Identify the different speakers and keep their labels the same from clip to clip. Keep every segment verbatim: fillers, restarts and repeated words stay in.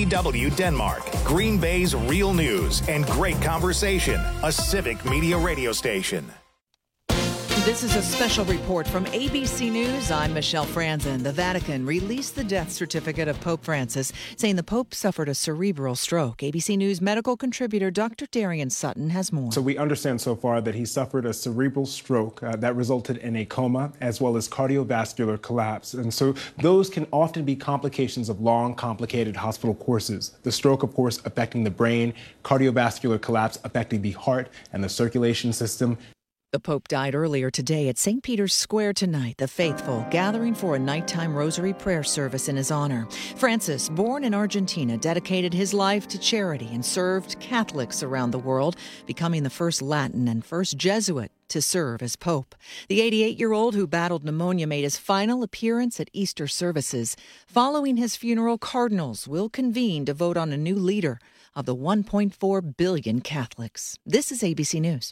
Speaker 1: D W Denmark, Green Bay's real news and great conversation, a Civic Media radio station.
Speaker 2: This is a special report from A B C News. I'm Michelle Franzen. The Vatican released the death certificate of Pope Francis, saying the Pope suffered a cerebral stroke. A B C News medical contributor Doctor Darian Sutton has more.
Speaker 3: So we understand so far that he suffered a cerebral stroke uh, that resulted in a coma as well as cardiovascular collapse. And so those can often be complications of long, complicated hospital courses. The stroke, of course, affecting the brain, cardiovascular collapse affecting the heart and the circulation system.
Speaker 2: The Pope died earlier today at Saint Peter's Square tonight, the faithful gathering for a nighttime rosary prayer service in his honor. Francis, born in Argentina, dedicated his life to charity and served Catholics around the world, becoming the first Latin and first Jesuit to serve as Pope. The eighty-eight-year-old who battled pneumonia made his final appearance at Easter services. Following his funeral, cardinals will convene to vote on a new leader of the one point four billion Catholics. This is A B C News.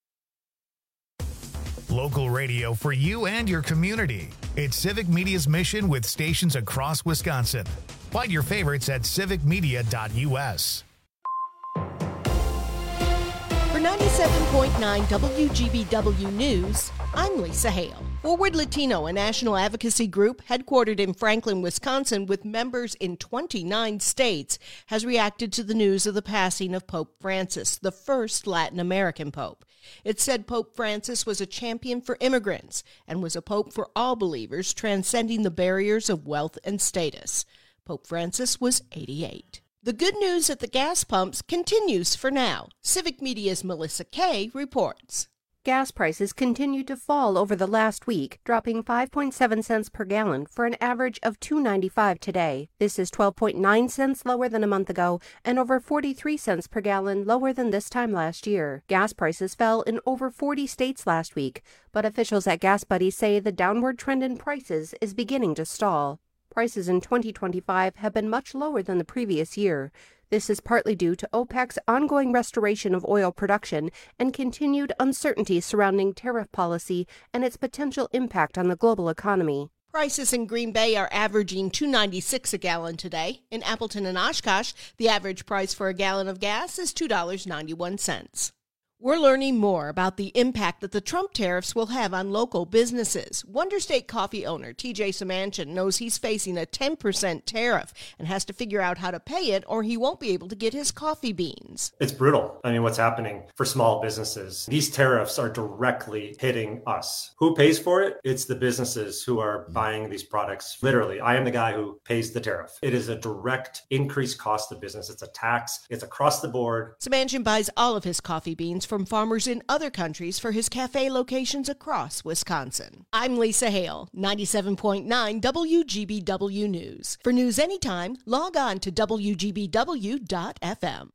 Speaker 1: Local radio for you and your community. It's Civic Media's mission with stations across Wisconsin. Find your favorites at civic media dot u s.
Speaker 4: For ninety-seven point nine W G B W News, I'm Lisa Hale. Forward Latino, a national advocacy group headquartered in Franklin, Wisconsin, with members in twenty-nine states, has reacted to the news of the passing of Pope Francis, the first Latin American pope. It said Pope Francis was a champion for immigrants and was a pope for all believers, transcending the barriers of wealth and status. Pope Francis was eighty-eight. The good news at the gas pumps continues for now. Civic Media's Melissa Kay reports.
Speaker 5: Gas prices continued to fall over the last week, dropping five point seven cents per gallon for an average of two dollars and ninety-five cents today. This is twelve point nine cents lower than a month ago and over forty-three cents per gallon lower than this time last year. Gas prices fell in over forty states last week, but officials at Gas Buddy say the downward trend in prices is beginning to stall. Prices in twenty twenty-five have been much lower than the previous year. This is partly due to OPEC's ongoing restoration of oil production and continued uncertainty surrounding tariff policy and its potential impact on the global economy.
Speaker 4: Prices in Green Bay are averaging two dollars and ninety-six cents a gallon today. In Appleton and Oshkosh, the average price for a gallon of gas is two dollars and ninety-one cents. We're learning more about the impact that the Trump tariffs will have on local businesses. Wonder State coffee owner T J Samanchian knows he's facing a ten percent tariff and has to figure out how to pay it or he won't be able to get his coffee beans.
Speaker 6: It's brutal. I mean, what's happening for small businesses? These tariffs are directly hitting us. Who pays for it? It's the businesses who are buying these products. Literally, I am the guy who pays the tariff. It is a direct increased cost of business. It's a tax. It's across the board.
Speaker 4: Samanchian buys all of his coffee beans from farmers in other countries for his cafe locations across Wisconsin. I'm Lisa Hale, ninety-seven point nine W G B W News. For news anytime, log on to W G B W dot F M.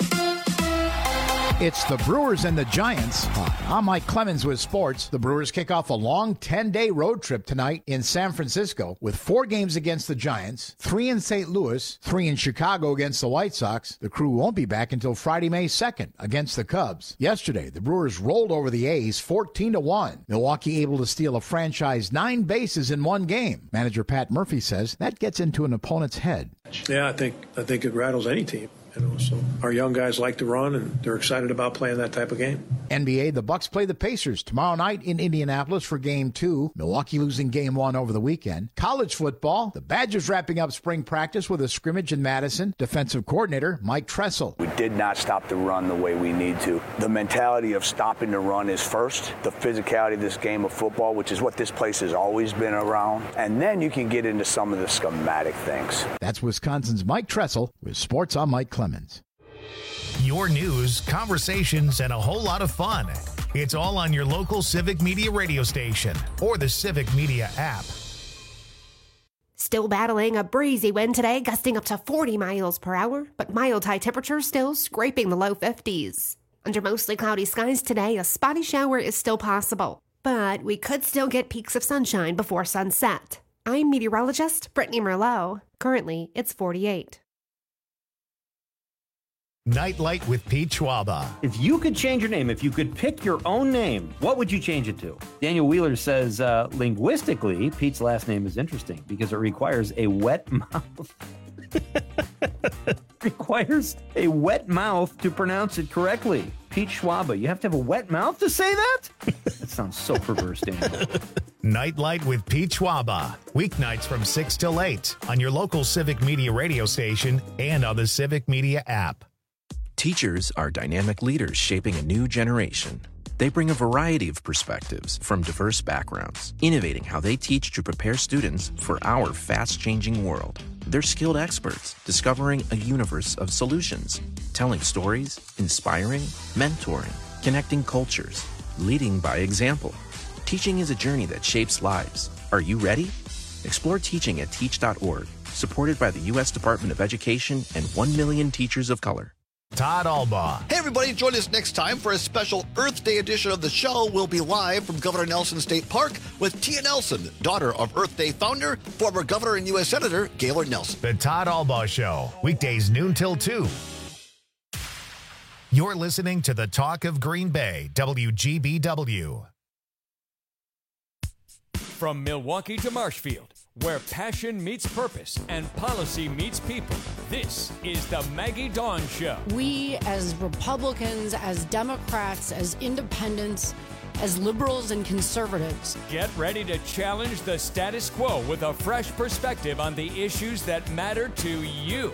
Speaker 7: It's the Brewers and the Giants. Hi, I'm Mike Clemens with sports. The Brewers kick off a long ten-day road trip tonight in San Francisco with four games against the Giants, three in Saint Louis, three in Chicago against the White Sox. The crew won't be back until Friday, May second against the Cubs. Yesterday, the Brewers rolled over the A's fourteen to one. Milwaukee able to steal a franchise nine bases in one game. Manager Pat Murphy says that gets into an opponent's head.
Speaker 8: Yeah, I think I think it rattles any team. You know, so our young guys like to run, and they're excited about playing that type of game.
Speaker 7: N B A, the Bucks play the Pacers tomorrow night in Indianapolis for Game two. Milwaukee losing Game one over the weekend. College football, the Badgers wrapping up spring practice with a scrimmage in Madison. Defensive coordinator Mike Tressel.
Speaker 9: We did not stop the run the way we need to. The mentality of stopping the run is first. The physicality of this game of football, which is what this place has always been around. And then you can get into some of the schematic things.
Speaker 7: That's Wisconsin's Mike Tressel with Sports on Mike Clemens.
Speaker 1: Your news, conversations, and a whole lot of fun. It's all on your local Civic Media radio station or the Civic Media app.
Speaker 10: Still battling a breezy wind today, gusting up to forty miles per hour, but mild high temperatures still scraping the low fifties. Under mostly cloudy skies today, a spotty shower is still possible, but we could still get peaks of sunshine before sunset. I'm meteorologist Brittany Merlot. Currently, it's forty-eight.
Speaker 1: Nightlight with Pete Schwaba.
Speaker 11: If you could change your name, if you could pick your own name, what would you change it to? Daniel Wheeler says, uh, linguistically, Pete's last name is interesting because it requires a wet mouth. Requires a wet mouth to pronounce it correctly. Pete Schwaba, you have to have a wet mouth to say that? That sounds so perverse, Daniel.
Speaker 1: Nightlight with Pete Schwaba. Weeknights from six till eight on your local Civic Media radio station and on the Civic Media app.
Speaker 12: Teachers are dynamic leaders shaping a new generation. They bring a variety of perspectives from diverse backgrounds, innovating how they teach to prepare students for our fast-changing world. They're skilled experts, discovering a universe of solutions, telling stories, inspiring, mentoring, connecting cultures, leading by example. Teaching is a journey that shapes lives. Are you ready? Explore teaching at teach dot org, supported by the U S Department of Education and one million teachers of color.
Speaker 1: Todd Albaugh.
Speaker 13: Hey, everybody, join us next time for a special Earth Day edition of the show. We'll be live from Governor Nelson State Park with Tia Nelson, daughter of Earth Day founder, former governor and U S Senator Gaylord Nelson.
Speaker 1: The Todd Albaugh Show, weekdays noon till two. You're listening to the Talk of Green Bay, W G B W.
Speaker 14: From Milwaukee to Marshfield, where passion meets purpose and policy meets people, this is the Maggie Dawn Show.
Speaker 15: We, as Republicans, as Democrats, as independents, as liberals and conservatives,
Speaker 14: get ready to challenge the status quo with a fresh perspective on the issues that matter to you.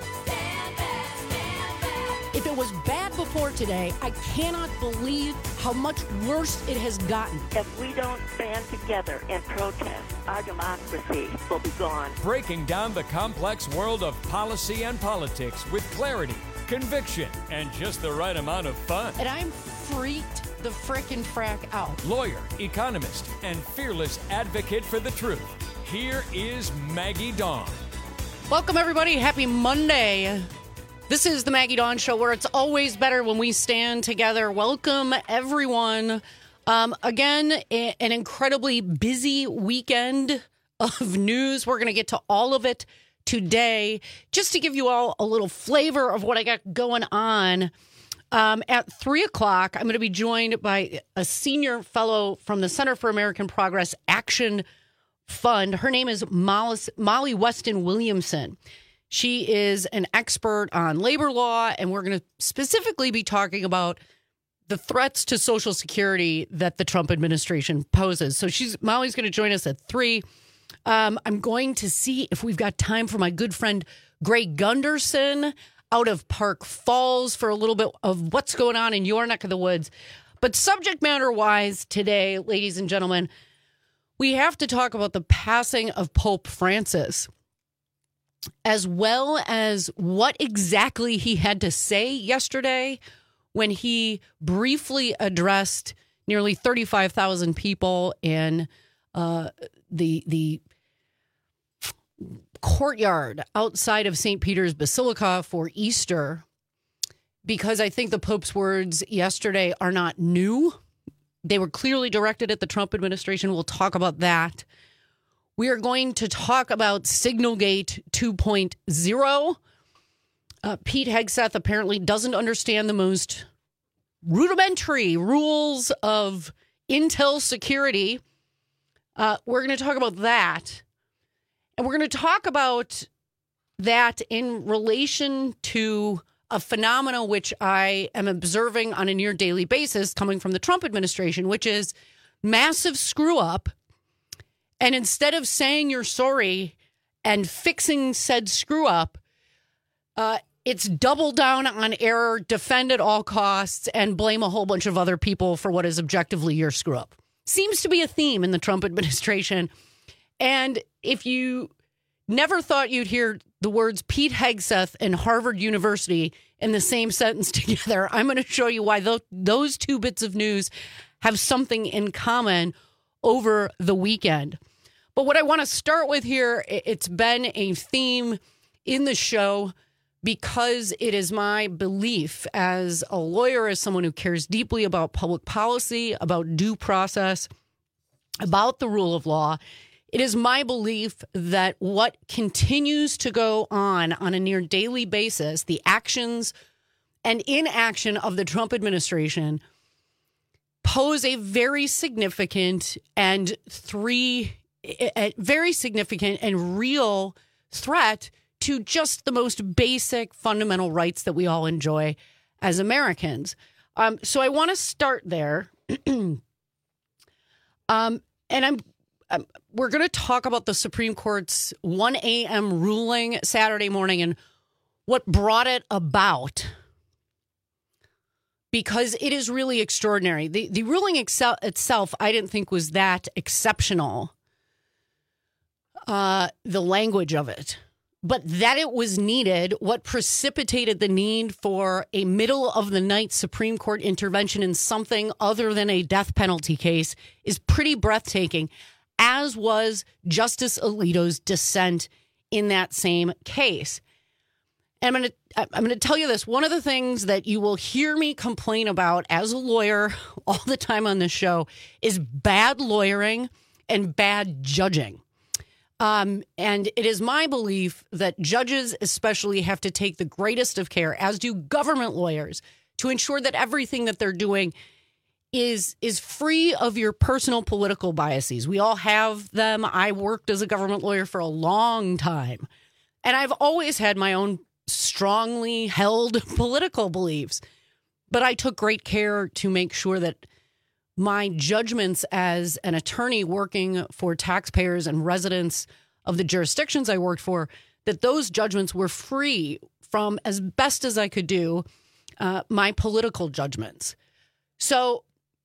Speaker 15: If it was bad before today, I cannot believe how much worse it has gotten.
Speaker 16: If we don't band together and protest, our democracy will be gone.
Speaker 14: Breaking down the complex world of policy and politics with clarity, conviction, and just the right amount of fun.
Speaker 15: And I'm freaked the frickin' frack out.
Speaker 14: Lawyer, economist, and fearless advocate for the truth. Here is Maggie Dawn.
Speaker 15: Welcome, everybody. Happy Monday. This is the Maggie Dawn Show, where it's always better when we stand together. Welcome, everyone. Um, again, a- an incredibly busy weekend of news. We're going to get to all of it today. Just to give you all a little flavor of what I got going on, um, at three o'clock, I'm going to be joined by a senior fellow from the Center for American Progress Action Fund. Her name is Molly Weston Williamson. She is an expert on labor law, and we're going to specifically be talking about the threats to Social Security that the Trump administration poses. So she's Molly's going to join us at three. Um, I'm going to see if we've got time for my good friend Greg Gunderson out of Park Falls for a little bit of what's going on in your neck of the woods. But subject matter-wise today, ladies and gentlemen, we have to talk about the passing of Pope Francis, as well as what exactly he had to say yesterday when he briefly addressed nearly thirty-five thousand people in uh, the the courtyard outside of Saint Peter's Basilica for Easter, because I think the Pope's words yesterday are not new. They were clearly directed at the Trump administration. We'll talk about that. We are going to talk about Signalgate two point oh. Uh, Pete Hegseth apparently doesn't understand the most rudimentary rules of Intel security. Uh, we're going to talk about that. And we're going to talk about that in relation to a phenomena which I am observing on a near daily basis coming from the Trump administration, which is massive screw up. And instead of saying you're sorry and fixing said screw up, uh, it's double down on error, defend at all costs, and blame a whole bunch of other people for what is objectively your screw up. Seems to be a theme in the Trump administration. And if you never thought you'd hear the words Pete Hegseth and Harvard University in the same sentence together, I'm going to show you why th- those two bits of news have something in common over the weekend. But what I want to start with here, it's been a theme in the show because it is my belief as a lawyer, as someone who cares deeply about public policy, about due process, about the rule of law. It is my belief that what continues to go on on a near daily basis, the actions and inaction of the Trump administration, pose a very significant and three, a very significant and real threat to just the most basic fundamental rights that we all enjoy as Americans. Um, so I want to start there. um, and I'm, I'm we're going to talk about the Supreme Court's one a.m. ruling Saturday morning and what brought it about, because it is really extraordinary. The, the ruling excel, itself, I didn't think was that exceptional, uh, the language of it. But that it was needed, what precipitated the need for a middle-of-the-night Supreme Court intervention in something other than a death penalty case is pretty breathtaking, as was Justice Alito's dissent in that same case. And I'm going to I'm going to tell you this. One of the things that you will hear me complain about as a lawyer all the time on this show is bad lawyering and bad judging. Um, and it is my belief that judges especially have to take the greatest of care, as do government lawyers, to ensure that everything that they're doing is is free of your personal political biases. We all have them. I worked as a government lawyer for a long time, and I've always had my own strongly held political beliefs. But I took great care to make sure that my judgments as an attorney working for taxpayers and residents of the jurisdictions I worked for, that those judgments were free from, as best as I could do, uh, my political judgments. So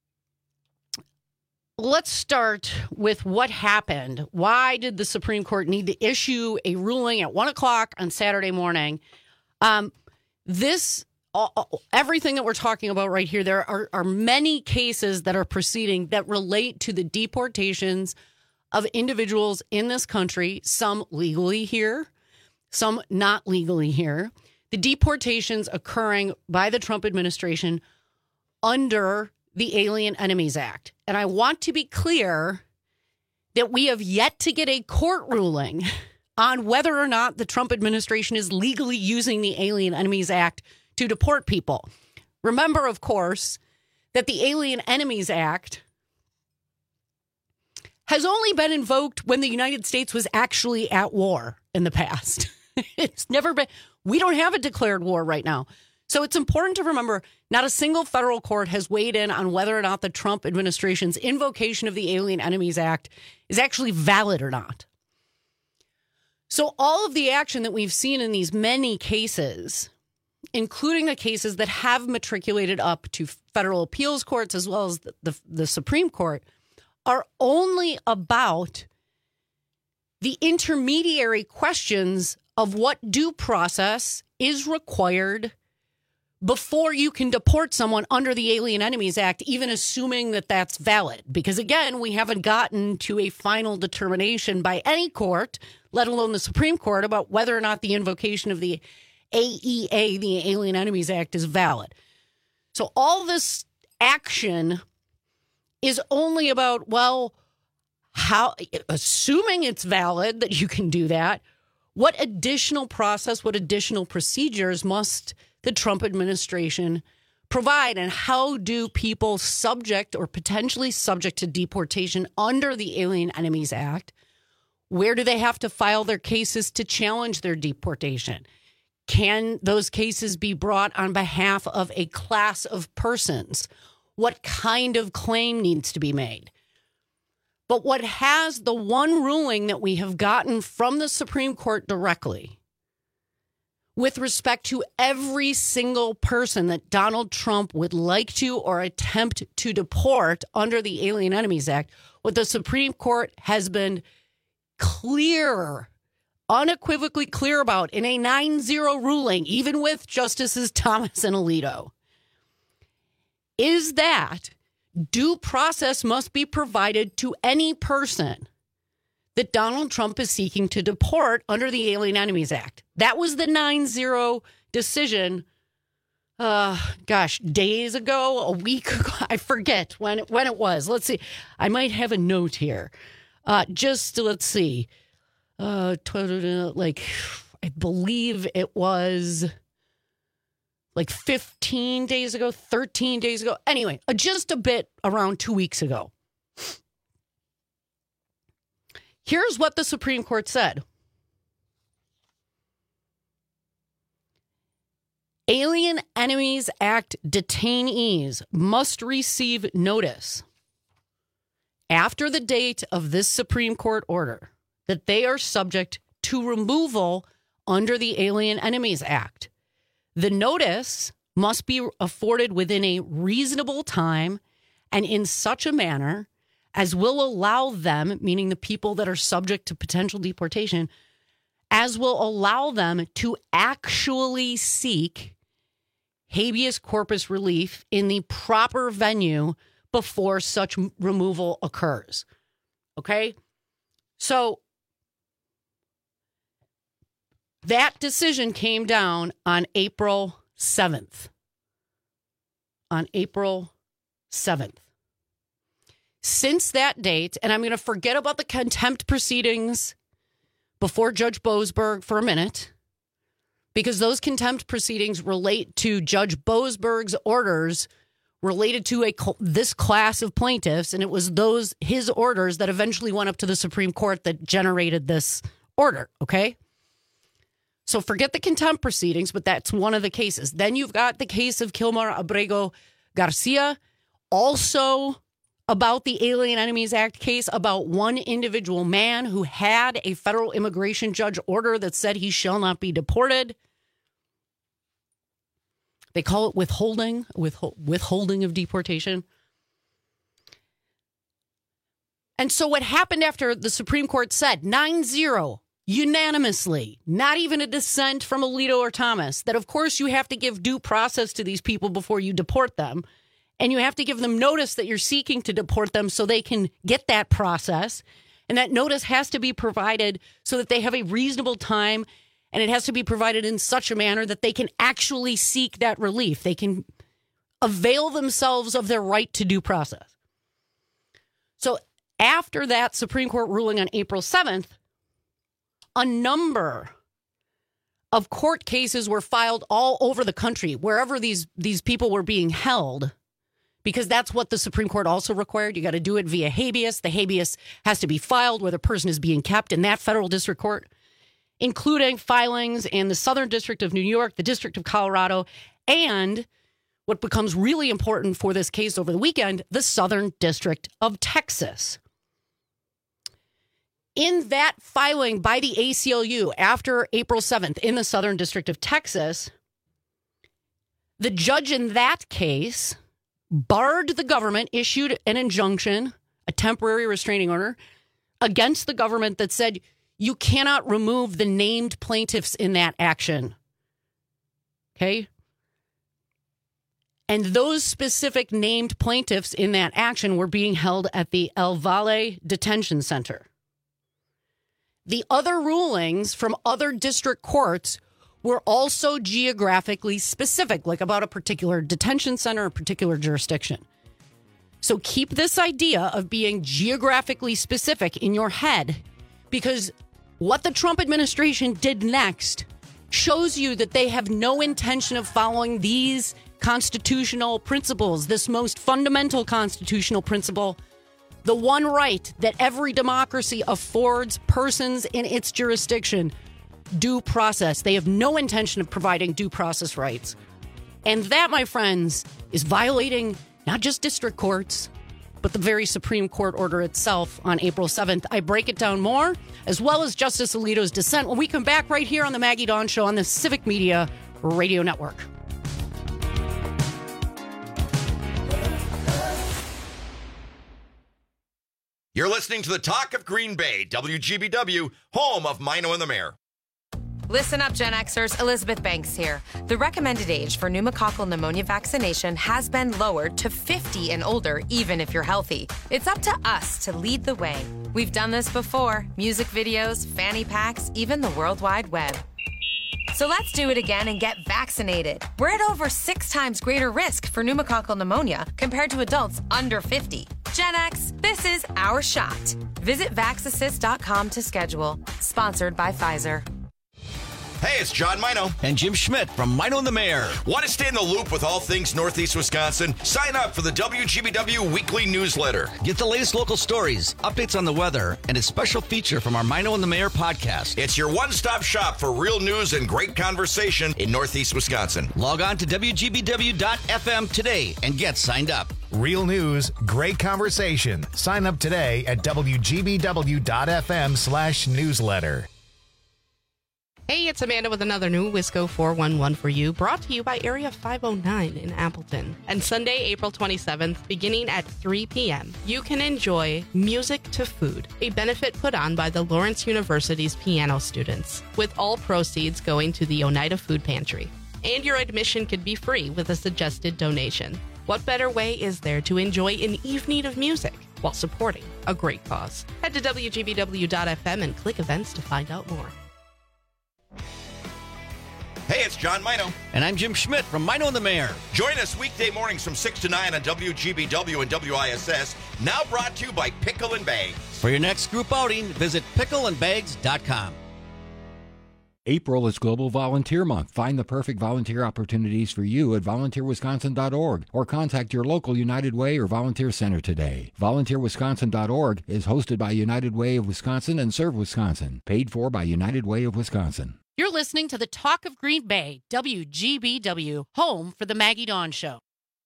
Speaker 15: let's start with what happened. Why did the Supreme Court need to issue a ruling at one o'clock on Saturday morning? Um, this Everything that we're talking about right here, there are, are many cases that are proceeding that relate to the deportations of individuals in this country, some legally here, some not legally here. The deportations occurring by the Trump administration under the Alien Enemies Act. And I want to be clear that we have yet to get a court ruling on whether or not the Trump administration is legally using the Alien Enemies Act to deport people. Remember, of course, that the Alien Enemies Act has only been invoked when the United States was actually at war in the past. It's never been, we don't have a declared war right now. So it's important to remember not a single federal court has weighed in on whether or not the Trump administration's invocation of the Alien Enemies Act is actually valid or not. So all of the action that we've seen in these many cases, including the cases that have matriculated up to federal appeals courts as well as the, the, the Supreme Court, are only about the intermediary questions of what due process is required before you can deport someone under the Alien Enemies Act, even assuming that that's valid. Because, again, we haven't gotten to a final determination by any court, let alone the Supreme Court, about whether or not the invocation of the A E A, the Alien Enemies Act, is valid. So all this action is only about, well, how, assuming it's valid that you can do that, what additional process, what additional procedures must the Trump administration provide, and how do people subject or potentially subject to deportation under the Alien Enemies Act, where do they have to file their cases to challenge their deportation? Can those cases be brought on behalf of a class of persons? What kind of claim needs to be made? But what has the one ruling that we have gotten from the Supreme Court directly with respect to every single person that Donald Trump would like to or attempt to deport under the Alien Enemies Act, what the Supreme Court has been clear, unequivocally clear about in a nine zero ruling, even with Justices Thomas and Alito, is that due process must be provided to any person that Donald Trump is seeking to deport under the Alien Enemies Act. That was the nine zero decision, uh, gosh, days ago, a week ago. I forget when it, when it was. Let's see. I might have a note here. Uh, just, let's see. Uh, like, I believe it was like fifteen days ago, thirteen days ago. Anyway, uh, just a bit around two weeks ago. Here's what the Supreme Court said. Alien Enemies Act detainees must receive notice after the date of this Supreme Court order that they are subject to removal under the Alien Enemies Act. The notice must be afforded within a reasonable time and in such a manner as will allow them, meaning the people that are subject to potential deportation, as will allow them to actually seek habeas corpus relief in the proper venue before such removal occurs. Okay? So that decision came down on April seventh. On April seventh. Since that date, and I'm going to forget about the contempt proceedings before Judge Boasberg for a minute, because those contempt proceedings relate to Judge Boasberg's orders related to a this class of plaintiffs, and it was those his orders that eventually went up to the Supreme Court that generated this order, okay? So forget the contempt proceedings, but that's one of the cases. Then you've got the case of Kilmar Abrego Garcia, also about the Alien Enemies Act case, about one individual man who had a federal immigration judge order that said he shall not be deported. They call it withholding, withhold, withholding of deportation. And so what happened after the Supreme Court said nine zero, unanimously, not even a dissent from Alito or Thomas, that of course you have to give due process to these people before you deport them. And you have to give them notice that you're seeking to deport them so they can get that process. And that notice has to be provided so that they have a reasonable time. And it has to be provided in such a manner that they can actually seek that relief. They can avail themselves of their right to due process. So after that Supreme Court ruling on April seventh, a number of court cases were filed all over the country, wherever these, these people were being held, because that's what the Supreme Court also required. You got to do it via habeas. The habeas has to be filed where the person is being kept in that federal district court, including filings in the Southern District of New York, the District of Colorado, and what becomes really important for this case over the weekend, the Southern District of Texas. In that filing by the A C L U after April seventh in the Southern District of Texas, the judge in that case barred the government, issued an injunction, a temporary restraining order, against the government that said you cannot remove the named plaintiffs in that action. Okay? And those specific named plaintiffs in that action were being held at the El Valle Detention Center. The other rulings from other district courts were also geographically specific, like about a particular detention center, a particular jurisdiction. So keep this idea of being geographically specific in your head, because what the Trump administration did next shows you that they have no intention of following these constitutional principles, this most fundamental constitutional principle, the one right that every democracy affords persons in its jurisdiction, due process. They have no intention of providing due process rights. And that, my friends, is violating not just district courts, but the very Supreme Court order itself on April seventh. I break it down more, as well as Justice Alito's dissent, when we come back right here on the Maggie Dawn Show on the Civic Media Radio Network.
Speaker 17: You're listening to the Talk of Green Bay, W G B W, home of Mino and the Mayor.
Speaker 18: Listen up, Gen Xers. Elizabeth Banks here. The recommended age for pneumococcal pneumonia vaccination has been lowered to fifty and older, even if you're healthy. It's up to us to lead the way. We've done this before. Music videos, fanny packs, even the World Wide Web. So let's do it again and get vaccinated. We're at over six times greater risk for pneumococcal pneumonia compared to adults under fifty. Gen X, this is our shot. Visit vax assist dot com to schedule. Sponsored by Pfizer.
Speaker 17: Hey, it's John Mino.
Speaker 19: And Jim Schmidt from Mino and the Mayor.
Speaker 17: Want to stay in the loop with all things Northeast Wisconsin? Sign up for the W G B W weekly newsletter.
Speaker 19: Get the latest local stories, updates on the weather, and a special feature from our Mino and the Mayor podcast.
Speaker 17: It's your one-stop shop for real news and great conversation in Northeast Wisconsin.
Speaker 19: Log on to W G B W dot F M today and get signed up.
Speaker 1: Real news, great conversation. Sign up today at W G B W dot F M slash newsletter.
Speaker 20: Hey, it's Amanda with another new Wisco four one one for you, brought to you by Area five oh nine in Appleton. And Sunday, April twenty-seventh, beginning at three p.m., you can enjoy Music to Food, a benefit put on by the Lawrence University's piano students, with all proceeds going to the Oneida Food Pantry. And your admission could be free with a suggested donation. What better way is there to enjoy an evening of music while supporting a great cause? Head to W G B W dot F M and click events to find out more.
Speaker 17: Hey, it's John Mino.
Speaker 19: And I'm Jim Schmidt from Mino and the Mayor.
Speaker 17: Join us weekday mornings from six to nine on W G B W and W I S S. Now brought to you by Pickle and Bags.
Speaker 19: For your next group outing, visit pickle and bags dot com.
Speaker 21: April is Global Volunteer Month. Find the perfect volunteer opportunities for you at volunteer wisconsin dot org or contact your local United Way or Volunteer Center today. volunteer wisconsin dot org is hosted by United Way of Wisconsin and Serve Wisconsin. Paid for by United Way of Wisconsin.
Speaker 15: You're listening to the Talk of Green Bay, W G B W, home for the Maggie Dawn Show.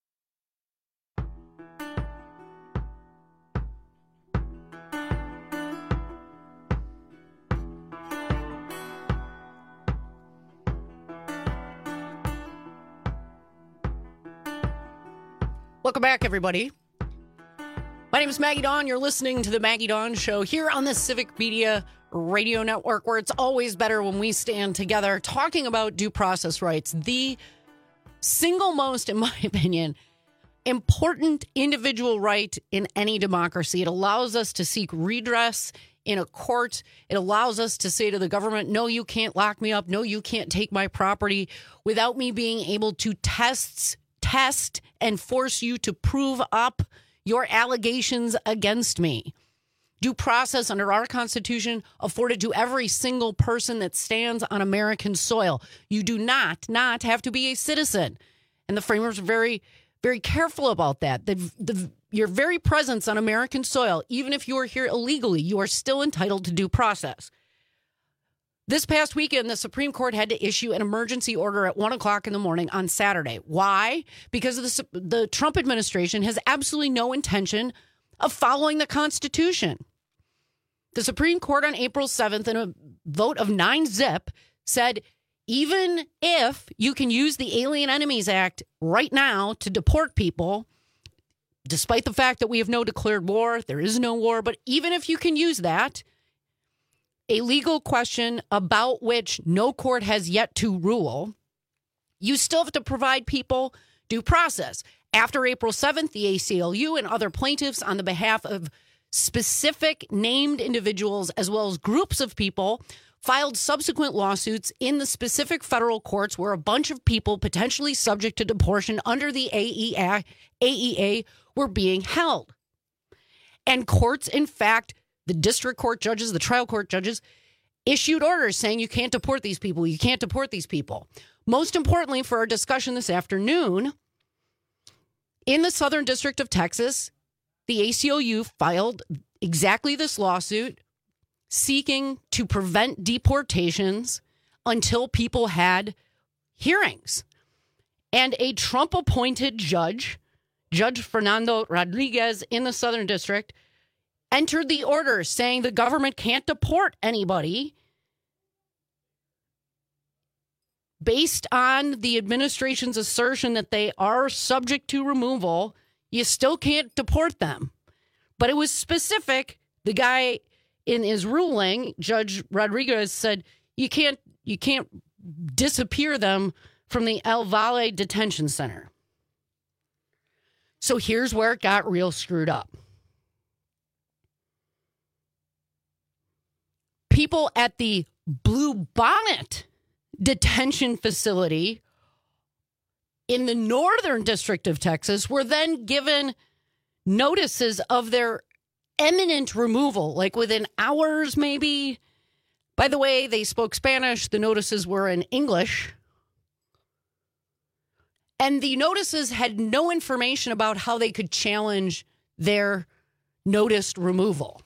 Speaker 15: Welcome back, everybody. My name is Maggie Dawn. You're listening to the Maggie Dawn Show here on the Civic Media Radio Network, where it's always better when we stand together talking about due process rights, the single most, in my opinion, important individual right in any democracy. It allows us to seek redress in a court. It allows us to say to the government, no, you can't lock me up. No, you can't take my property without me being able to test, test and force you to prove up your allegations against me. Due process under our Constitution afforded to every single person that stands on American soil. You do not, not have to be a citizen. And the framers are very, very careful about that. The, the, your very presence on American soil, even if you are here illegally, you are still entitled to due process. This past weekend, the Supreme Court had to issue an emergency order at one o'clock in the morning on Saturday. Why? Because the, the Trump administration has absolutely no intention of following the Constitution. The Supreme Court on April seventh, in a vote of nine zip, said even if you can use the Alien Enemies Act right now to deport people, despite the fact that we have no declared war, there is no war, but even if you can use that, a legal question about which no court has yet to rule, you still have to provide people due process. After April seventh, the A C L U and other plaintiffs on the behalf of specific named individuals as well as groups of people filed subsequent lawsuits in the specific federal courts where a bunch of people potentially subject to deportation under the A E A were being held. And courts, in fact, the district court judges, the trial court judges, issued orders saying you can't deport these people, you can't deport these people. Most importantly for our discussion this afternoon, in the Southern District of Texas, the A C L U filed exactly this lawsuit seeking to prevent deportations until people had hearings. And a Trump-appointed judge, Judge Fernando Rodriguez in the Southern District, entered the order saying the government can't deport anybody based on the administration's assertion that they are subject to removal. You still can't deport them. But it was specific. The guy in his ruling, Judge Rodriguez, said you can't you can't disappear them from the El Valle Detention Center. So here's where it got real screwed up. People at the Blue Bonnet detention facility in the Northern District of Texas were then given notices of their imminent removal, like within hours maybe, By the way, they spoke Spanish. The notices were in English. And the notices had no information about how they could challenge their noticed removal.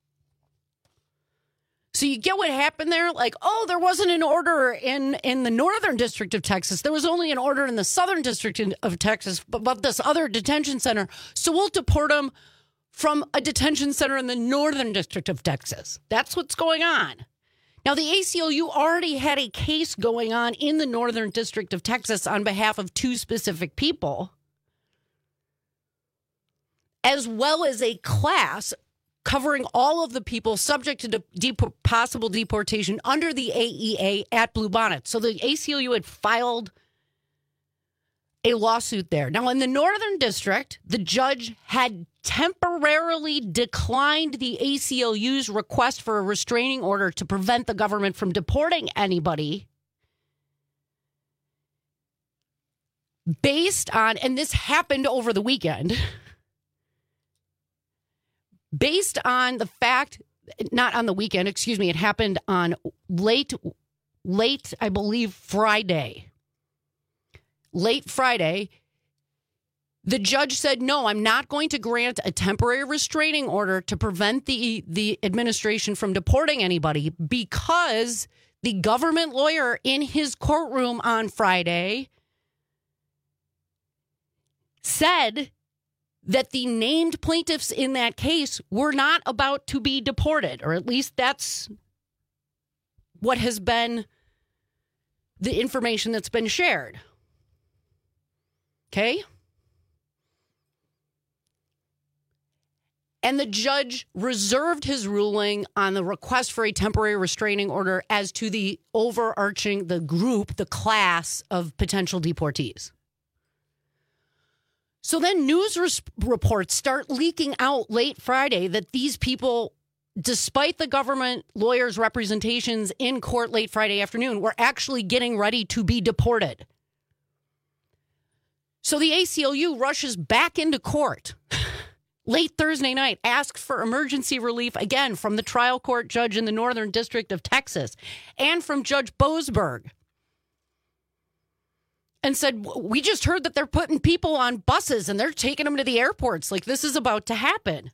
Speaker 15: So you get what happened there? Like, oh, there wasn't an order in, in the Northern District of Texas. There was only an order in the Southern District of Texas about this other detention center. So we'll deport them from a detention center in the Northern District of Texas. That's what's going on. Now, the A C L U already had a case going on in the Northern District of Texas on behalf of two specific people, as well as a class covering all of the people subject to de- de- possible deportation under the A E A at Bluebonnet. So the A C L U had filed a lawsuit there. Now, in the Northern District, the judge had temporarily declined the A C L U's request for a restraining order to prevent the government from deporting anybody based on, and this happened over the weekend, based on the fact, not on the weekend, excuse me, it happened on late, late, I believe, Friday. Late Friday, the judge said, no, I'm not going to grant a temporary restraining order to prevent the, the administration from deporting anybody because the government lawyer in his courtroom on Friday said that the named plaintiffs in that case were not about to be deported, or at least that's what has been the information that's been shared. Okay? And the judge reserved his ruling on the request for a temporary restraining order as to the overarching, the group, the class of potential deportees. So then news res- reports start leaking out late Friday that these people, despite the government lawyers' representations in court late Friday afternoon, were actually getting ready to be deported. So the A C L U rushes back into court late Thursday night, asks for emergency relief again from the trial court judge in the Northern District of Texas and from Judge Boasberg, and said, we just heard that they're putting people on buses and they're taking them to the airports. Like, this is about to happen.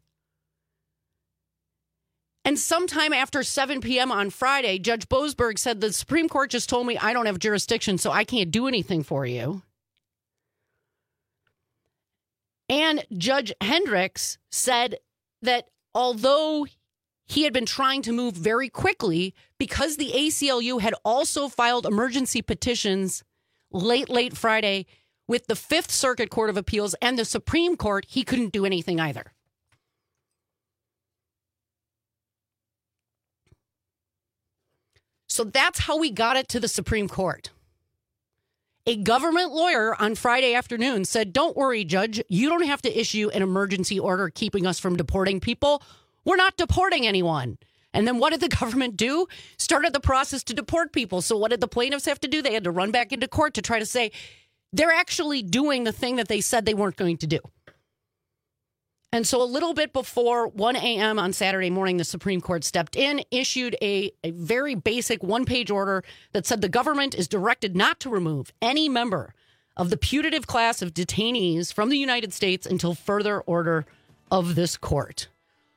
Speaker 15: And sometime after seven p.m. on Friday, Judge Boasberg said, the Supreme Court just told me I don't have jurisdiction, so I can't do anything for you. And Judge Hendricks said that although he had been trying to move very quickly, because the A C L U had also filed emergency petitions late, late Friday with the Fifth Circuit Court of Appeals and the Supreme Court, he couldn't do anything either. So that's how we got it to the Supreme Court. A government lawyer on Friday afternoon said, don't worry, Judge, you don't have to issue an emergency order keeping us from deporting people. We're not deporting anyone. And then what did the government do? Started the process to deport people. So what did the plaintiffs have to do? They had to run back into court to try to say they're actually doing the thing that they said they weren't going to do. And so a little bit before one a.m. on Saturday morning, the Supreme Court stepped in, issued a, a very basic one-page order that said the government is directed not to remove any member of the putative class of detainees from the United States until further order of this court.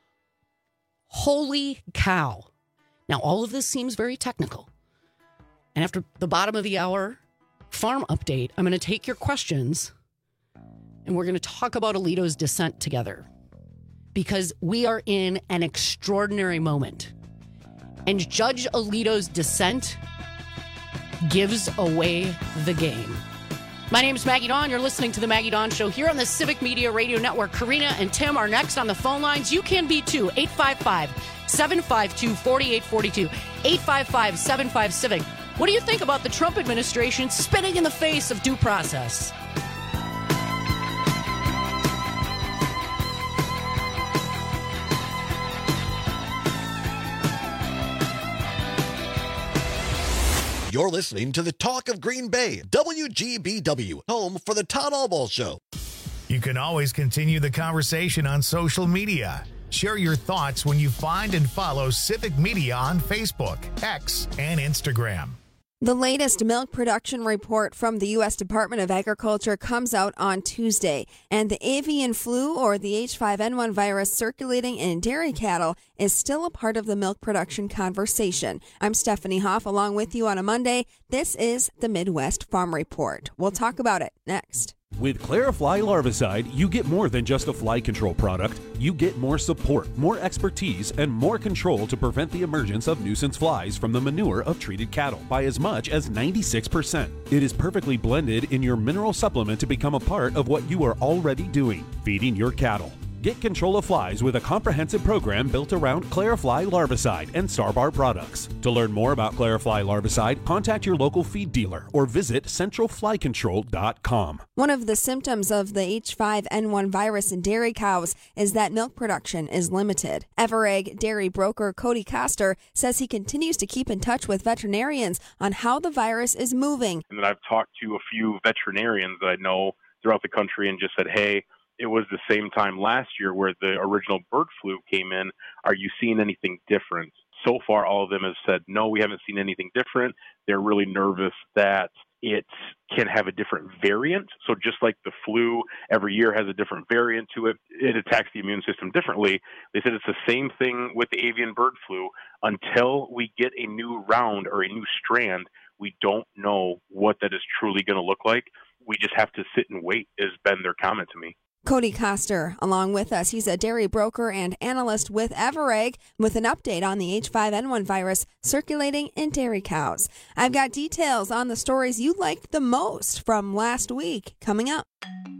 Speaker 15: Holy cow. Now, all of this seems very technical. And after the bottom of the hour farm update, I'm going to take your questions and we're going to talk about Alito's dissent together, because we are in an extraordinary moment. And Judge Alito's dissent gives away the game. My name is Maggie Dawn. You're listening to The Maggie Dawn Show here on the Civic Media Radio Network. Karina and Tim are next on the phone lines. You can be too. eight five five, seven five two, four eight four two. eight five five, seven five, CIVIC. What do you think about the Trump administration spitting in the face of due process?
Speaker 13: You're listening to the Talk of Green Bay, W G B W, home for the Todd Albaugh Show.
Speaker 1: You can always continue the conversation on social media. Share your thoughts when you find and follow Civic Media on Facebook, X, and Instagram.
Speaker 3: The latest milk production report from the U S Department of Agriculture comes out on Tuesday, and the avian flu, or the H five N one virus circulating in dairy cattle, is still a part of the milk production conversation. I'm Stephanie Hoff, along with you on a Monday. This is the Midwest Farm Report. We'll talk about it next.
Speaker 22: With Clarifly Larvicide, you get more than just a fly control product. You get more support, more expertise, and more control to prevent the emergence of nuisance flies from the manure of treated cattle by as much as ninety-six percent. It is perfectly blended in your mineral supplement to become a part of what you are already doing, feeding your cattle. Get control of flies with a comprehensive program built around Clarifly Larvicide and Starbar products. To learn more about Clarifly Larvicide, contact your local feed dealer or visit central fly control dot com.
Speaker 3: One of the symptoms of the H five N one virus in dairy cows is that milk production is limited. Everegg dairy broker Cody Koster says he continues to keep in touch with veterinarians on how the virus is moving.
Speaker 23: And then I've talked to a few veterinarians that I know throughout the country and just said, hey, it was the same time last year where the original bird flu came in. Are you seeing anything different? So far, all of them have said, no, we haven't seen anything different. They're really nervous that it can have a different variant. So just like the flu every year has a different variant to it, it attacks the immune system differently. They said it's the same thing with the avian bird flu. Until we get a new round or a new strand, we don't know what that is truly going to look like. We just have to sit and wait, has been their comment to me.
Speaker 3: Cody Koster, along with us. He's a dairy broker and analyst with Everegg, with an update on the H five N one virus circulating in dairy cows. I've got details on the stories you liked the most from last week coming up.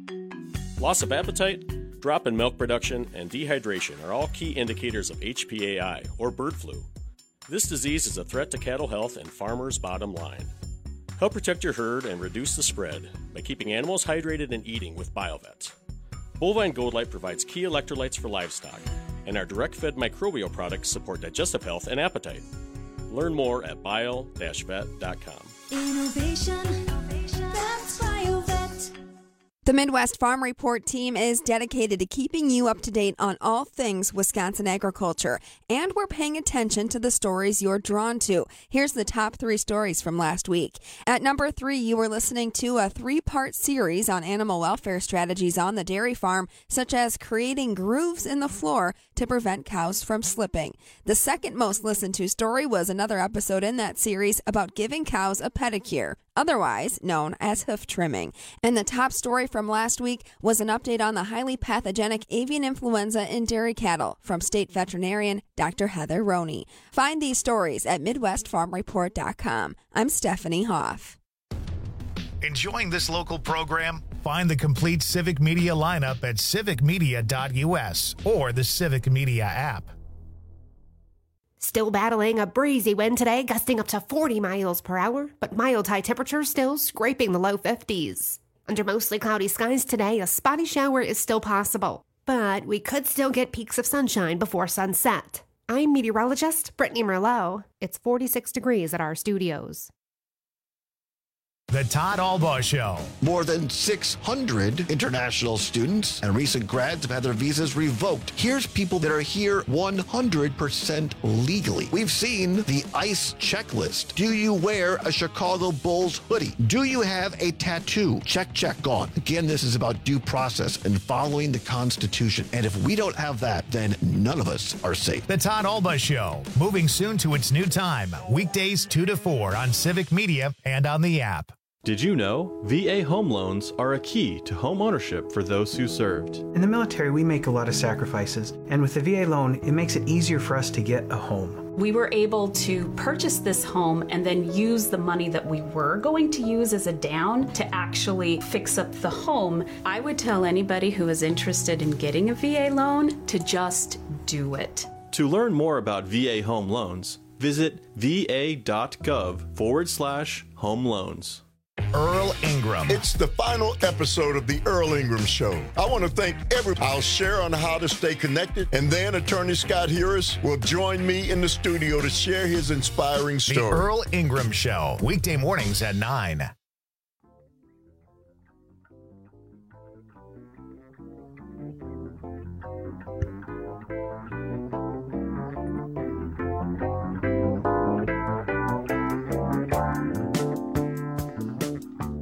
Speaker 24: Loss of appetite, drop in milk production, and dehydration are all key indicators of H P A I, or bird flu. This disease is a threat to cattle health and farmers' bottom line. Help protect your herd and reduce the spread by keeping animals hydrated and eating with BioVet. Bovine Gold Light provides key electrolytes for livestock, and our direct-fed microbial products support digestive health and appetite. Learn more at bio dash vet dot com.
Speaker 25: Innovation, that's BioVet.
Speaker 3: The Midwest Farm Report team is dedicated to keeping you up to date on all things Wisconsin agriculture, and we're paying attention to the stories you're drawn to. Here's the top three stories from last week. At number three, you were listening to a three-part series on animal welfare strategies on the dairy farm, such as creating grooves in the floor to prevent cows from slipping. The second most listened to story was another episode in that series about giving cows a pedicure, otherwise known as hoof trimming. And the top story from last week was an update on the highly pathogenic avian influenza in dairy cattle from state veterinarian Doctor Heather Roney. Find these stories at midwest farm report dot com. I'm Stephanie Hoff.
Speaker 1: Enjoying this local program? Find the complete Civic Media lineup at civic media dot u s or the Civic Media app.
Speaker 10: Still battling a breezy wind today, gusting up to forty miles per hour, but mild high temperatures still scraping the low fifties. Under mostly cloudy skies today, a spotty shower is still possible, but we could still get peaks of sunshine before sunset. I'm meteorologist Brittany Merlot. It's forty-six degrees at our studios.
Speaker 1: The Todd Albaugh Show.
Speaker 13: More than six hundred international students and recent grads have had their visas revoked. Here's people that are here one hundred percent legally. We've seen the ICE checklist. Do you wear a Chicago Bulls hoodie? Do you have a tattoo? Check, check, gone. Again, this is about due process and following the Constitution. And if we don't have that, then none of us are safe.
Speaker 1: The Todd Albaugh Show, moving soon to its new time, weekdays two to four on Civic Media and on the app.
Speaker 26: Did you know V A home loans are a key to home ownership for those who served?
Speaker 27: In the military, we make a lot of sacrifices, and with the V A loan, it makes it easier for us to get a home.
Speaker 28: We were able to purchase this home and then use the money that we were going to use as a down to actually fix up the home. I would tell anybody who is interested in getting a V A loan to just do it.
Speaker 26: To learn more about V A home loans, visit va.gov forward slash home loans.
Speaker 1: Earl Ingram.
Speaker 29: It's the final episode of the Earl Ingram Show. I want to thank everyone. I'll share on how to stay connected, and then Attorney Scott Harris will join me in the studio to share his inspiring story.
Speaker 1: The Earl Ingram Show, weekday mornings at nine.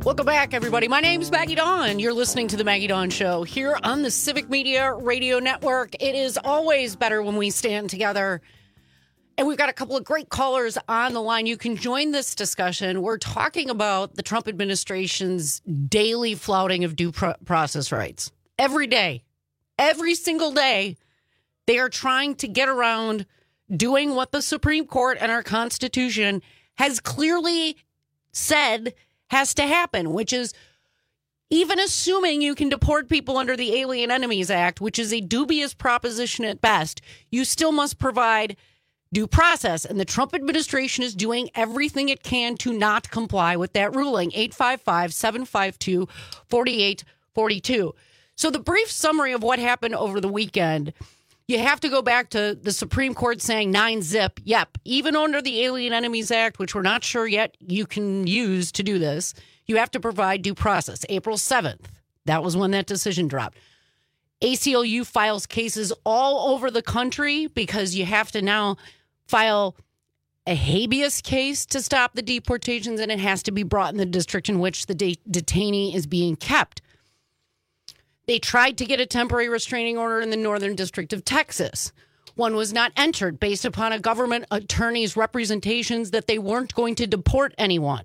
Speaker 15: Welcome back, everybody. My name's Maggie Dawn. You're listening to The Maggie Dawn Show here on the Civic Media Radio Network. It is always better when we stand together. And we've got a couple of great callers on the line. You can join this discussion. We're talking about the Trump administration's daily flouting of due pro- process rights. Every day, every single day, they are trying to get around doing what the Supreme Court and our Constitution has clearly said has to happen, which is even assuming you can deport people under the Alien Enemies Act, which is a dubious proposition at best, you still must provide due process. And the Trump administration is doing everything it can to not comply with that ruling. eight five five, seven five two, four eight four two. So the brief summary of what happened over the weekend, you have to go back to the Supreme Court saying nine zip. Yep. Even under the Alien Enemies Act, which we're not sure yet you can use to do this, you have to provide due process. April seventh. That was when that decision dropped. A C L U files cases all over the country because you have to now file a habeas case to stop the deportations, and it has to be brought in the district in which the de- detainee is being kept. They tried to get a temporary restraining order in the Northern District of Texas. One was not entered based upon a government attorney's representations that they weren't going to deport anyone.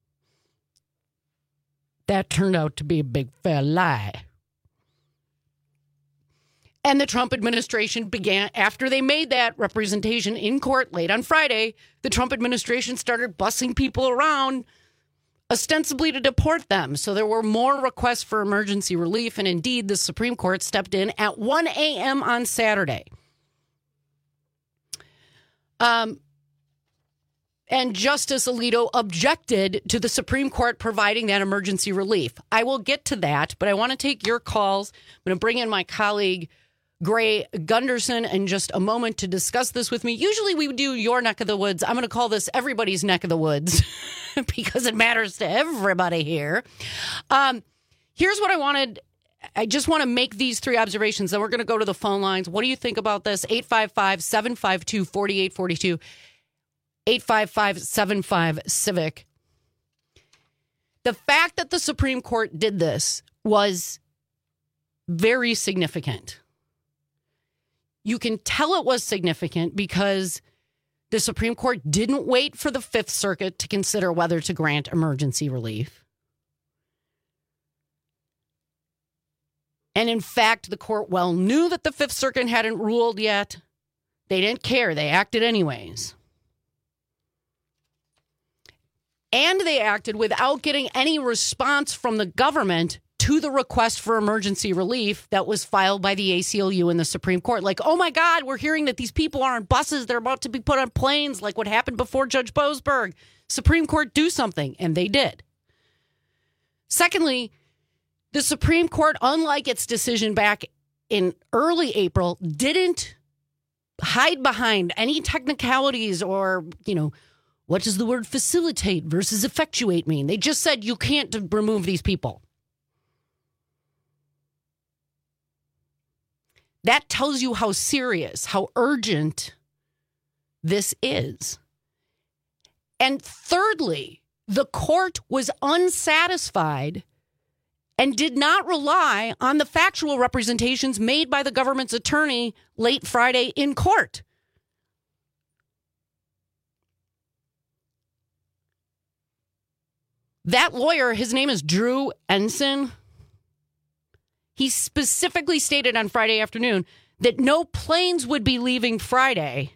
Speaker 15: That turned out to be a big fat lie. And the Trump administration began, after they made that representation in court late on Friday, the Trump administration started bussing people around ostensibly to deport them. So there were more requests for emergency relief. And indeed, the Supreme Court stepped in at one a.m. on Saturday. Um, and Justice Alito objected to the Supreme Court providing that emergency relief. I will get to that, but I want to take your calls. I'm going to bring in my colleague, Gray Gunderson, in just a moment to discuss this with me. Usually we do your neck of the woods. I'm going to call this everybody's neck of the woods because it matters to everybody here. Um, here's what I wanted. I just want to make these three observations. Then we're going to go to the phone lines. What do you think about this? eight five five, seven five two, four eight four two. eight five five, seven five, CIVIC. The fact that the Supreme Court did this was very significant. You can tell it was significant because the Supreme Court didn't wait for the Fifth Circuit to consider whether to grant emergency relief. And in fact, the court well knew that the Fifth Circuit hadn't ruled yet. They didn't care. They acted anyways. And they acted without getting any response from the government to the request for emergency relief that was filed by the A C L U in the Supreme Court. Like, oh my God, we're hearing that these people are on buses. They're about to be put on planes, like what happened before Judge Boasberg. Supreme Court, do something. And they did. Secondly, the Supreme Court, unlike its decision back in early April, didn't hide behind any technicalities or, you know, what does the word facilitate versus effectuate mean? They just said you can't remove these people. That tells you how serious, how urgent this is. And thirdly, the court was unsatisfied and did not rely on the factual representations made by the government's attorney late Friday in court. That lawyer, his name is Drew Ensign. He specifically stated on Friday afternoon that no planes would be leaving Friday.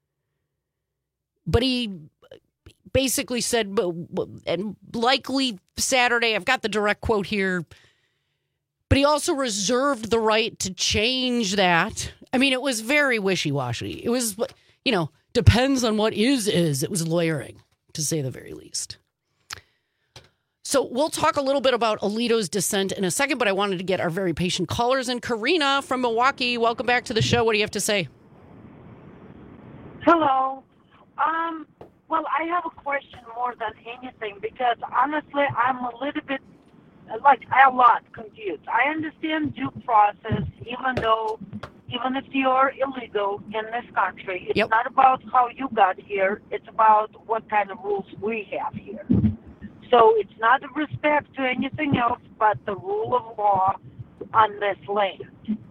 Speaker 15: But he basically said, and likely Saturday, I've got the direct quote here, but he also reserved the right to change that. I mean, it was very wishy-washy. It was, you know, depends on what is is. It was lawyering, to say the very least. So we'll talk a little bit about Alito's dissent in a second, but I wanted to get our very patient callers in. Karina from Milwaukee, welcome back to the show. What do you have to say?
Speaker 2: Hello. Um, well, I have a question more than anything because honestly, I'm a little bit, like, I'm a lot confused. I understand due process, even though, even if you're illegal in this country, it's yep. not about how you got here. It's about what kind of rules we have here. So it's not with respect to anything else but the rule of law on this land.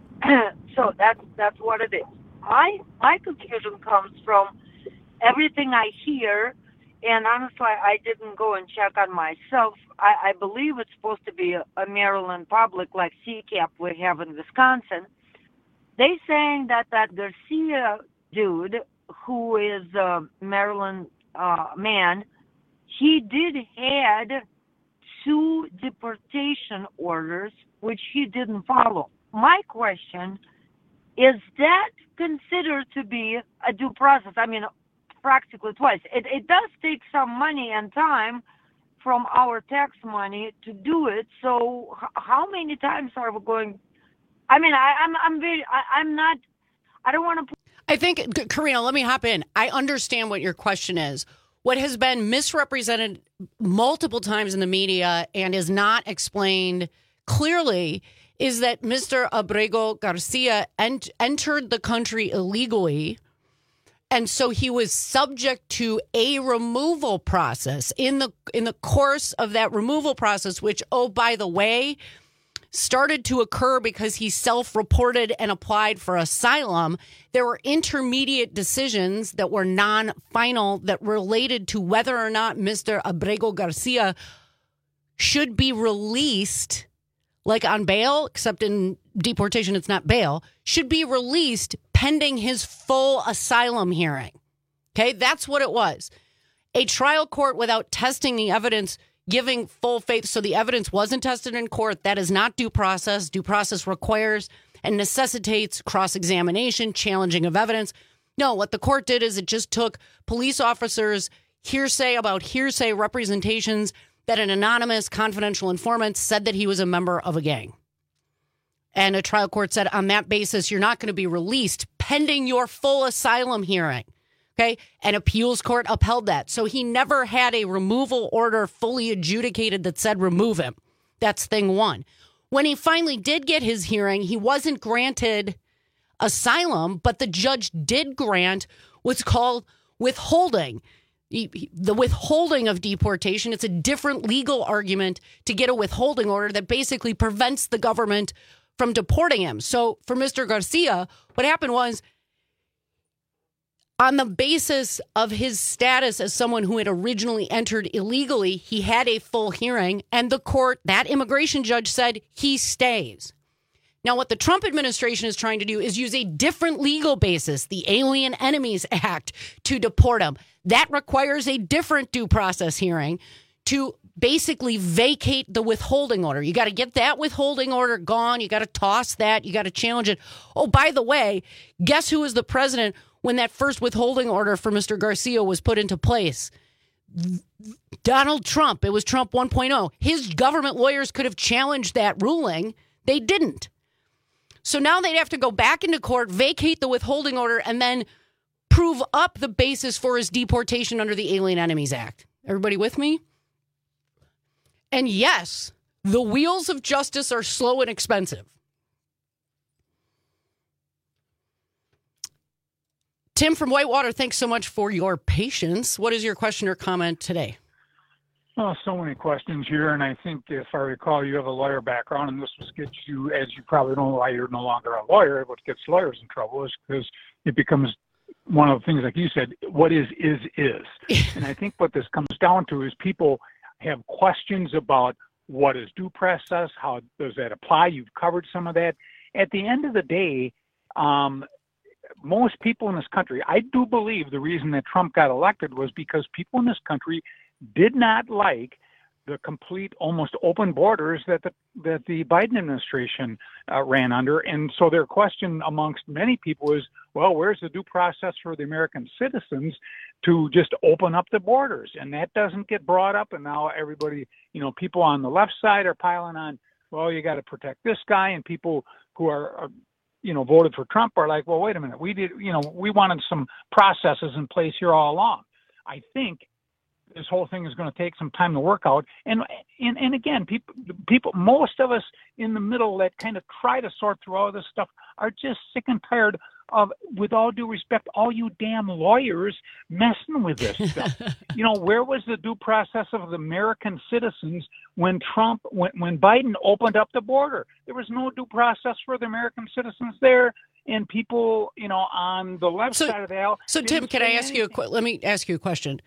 Speaker 2: So that's that's what it is. My my confusion comes from everything I hear, and honestly, I didn't go and check on myself. I, I believe it's supposed to be a, a Maryland public like C CAP we have in Wisconsin. They saying that that Garcia dude, who is a Maryland uh, man, he did had two deportation orders, which he didn't follow. My question, is that considered to be a due process? I mean, practically twice. It, it does take some money and time from our tax money to do it. So h- how many times are we going? I mean, I, I'm I'm very I, I'm not. I don't want to.
Speaker 15: I think, Karina, let me hop in. I understand what your question is. What has been misrepresented multiple times in the media and is not explained clearly is that Mister Abrego Garcia ent- entered the country illegally, and so he was subject to a removal process. In the in the course of that removal process, which, oh, by the way, started to occur because he self-reported and applied for asylum, there were intermediate decisions that were non-final that related to whether or not Mister Abrego Garcia should be released, like on bail, except in deportation it's not bail, should be released pending his full asylum hearing. Okay, that's what it was. A trial court without testing the evidence, giving full faith, so the evidence wasn't tested in court. That is not due process. Due process requires and necessitates cross-examination, challenging of evidence. No, what the court did is it just took police officers' hearsay about hearsay representations that an anonymous confidential informant said that he was a member of a gang. And a trial court said, on that basis, you're not going to be released pending your full asylum hearing. Okay. An appeals court upheld that. So he never had a removal order fully adjudicated that said remove him. That's thing one. When he finally did get his hearing, he wasn't granted asylum, but the judge did grant what's called withholding. The withholding of deportation, it's a different legal argument to get a withholding order that basically prevents the government from deporting him. So for Mister Garcia, what happened was, on the basis of his status as someone who had originally entered illegally, he had a full hearing, and the court, that immigration judge, said he stays. Now, what the Trump administration is trying to do is use a different legal basis, the Alien Enemies Act, to deport him. That requires a different due process hearing to basically vacate the withholding order. You got to get that withholding order gone. You got to toss that. You got to challenge it. Oh, by the way, guess who was the president when that first withholding order for Mister Garcia was put into place? Donald Trump. It was Trump one point oh. His government lawyers could have challenged that ruling. They didn't. So now they'd have to go back into court, vacate the withholding order, and then prove up the basis for his deportation under the Alien Enemies Act. Everybody with me? And yes, the wheels of justice are slow and expensive. Tim from Whitewater, thanks so much for your patience. What is your question or comment today?
Speaker 4: Oh, so many questions here, and I think if I recall, you have a lawyer background, and this was gets you, as you probably know why you're no longer a lawyer, what gets lawyers in trouble is because it becomes one of the things, like you said, what is, is, is. And I think what this comes down to is people have questions about what is due process, how does that apply? You've covered some of that. At the end of the day, um, most people in this country, I do believe the reason that Trump got elected was because people in this country did not like the complete, almost open borders that the that the Biden administration uh, ran under. And so their question amongst many people is, well, where's the due process for the American citizens to just open up the borders? And that doesn't get brought up. And now everybody, you know, people on the left side are piling on, well, you got to protect this guy. And people who are, are, you know, voted for Trump are like, well, wait a minute. We did, you know, we wanted some processes in place here all along. I think this whole thing is going to take some time to work out. And, and, and again, people, people, most of us in the middle that kind of try to sort through all this stuff are just sick and tired of, with all due respect, all you damn lawyers messing with this stuff. You know, where was the due process of the American citizens when Trump, when, when Biden opened up the border? There was no due process for the American citizens there. And people, you know, on the left
Speaker 15: so,
Speaker 4: side of the aisle.
Speaker 15: So, Tim, can I ask anything. you a qu- let me ask you a question.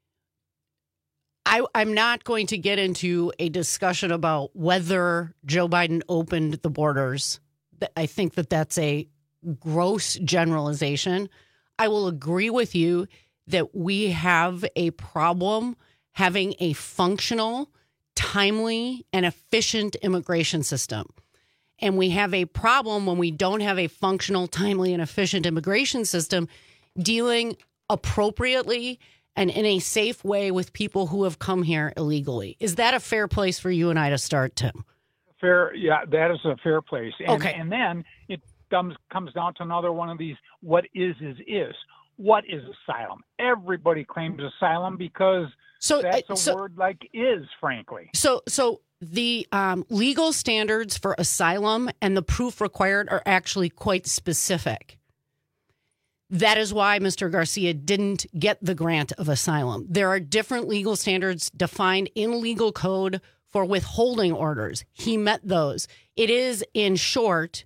Speaker 15: I, I'm not going to get into a discussion about whether Joe Biden opened the borders. I think that that's a gross generalization. I will agree with you that we have a problem having a functional, timely, and efficient immigration system. And we have a problem when we don't have a functional, timely, and efficient immigration system dealing appropriately and in a safe way with people who have come here illegally. Is that a fair place for you and I to start, Tim?
Speaker 4: Fair, yeah, that is a fair place. And,
Speaker 15: okay.
Speaker 4: And then it comes comes down to another one of these, what is is is. What is asylum? Everybody claims asylum because
Speaker 15: so,
Speaker 4: that's a
Speaker 15: so,
Speaker 4: word like is, frankly.
Speaker 15: So, so the um, legal standards for asylum and the proof required are actually quite specific. That is why Mister Garcia didn't get the grant of asylum. There are different legal standards defined in legal code for withholding orders. He met those. It is, in short,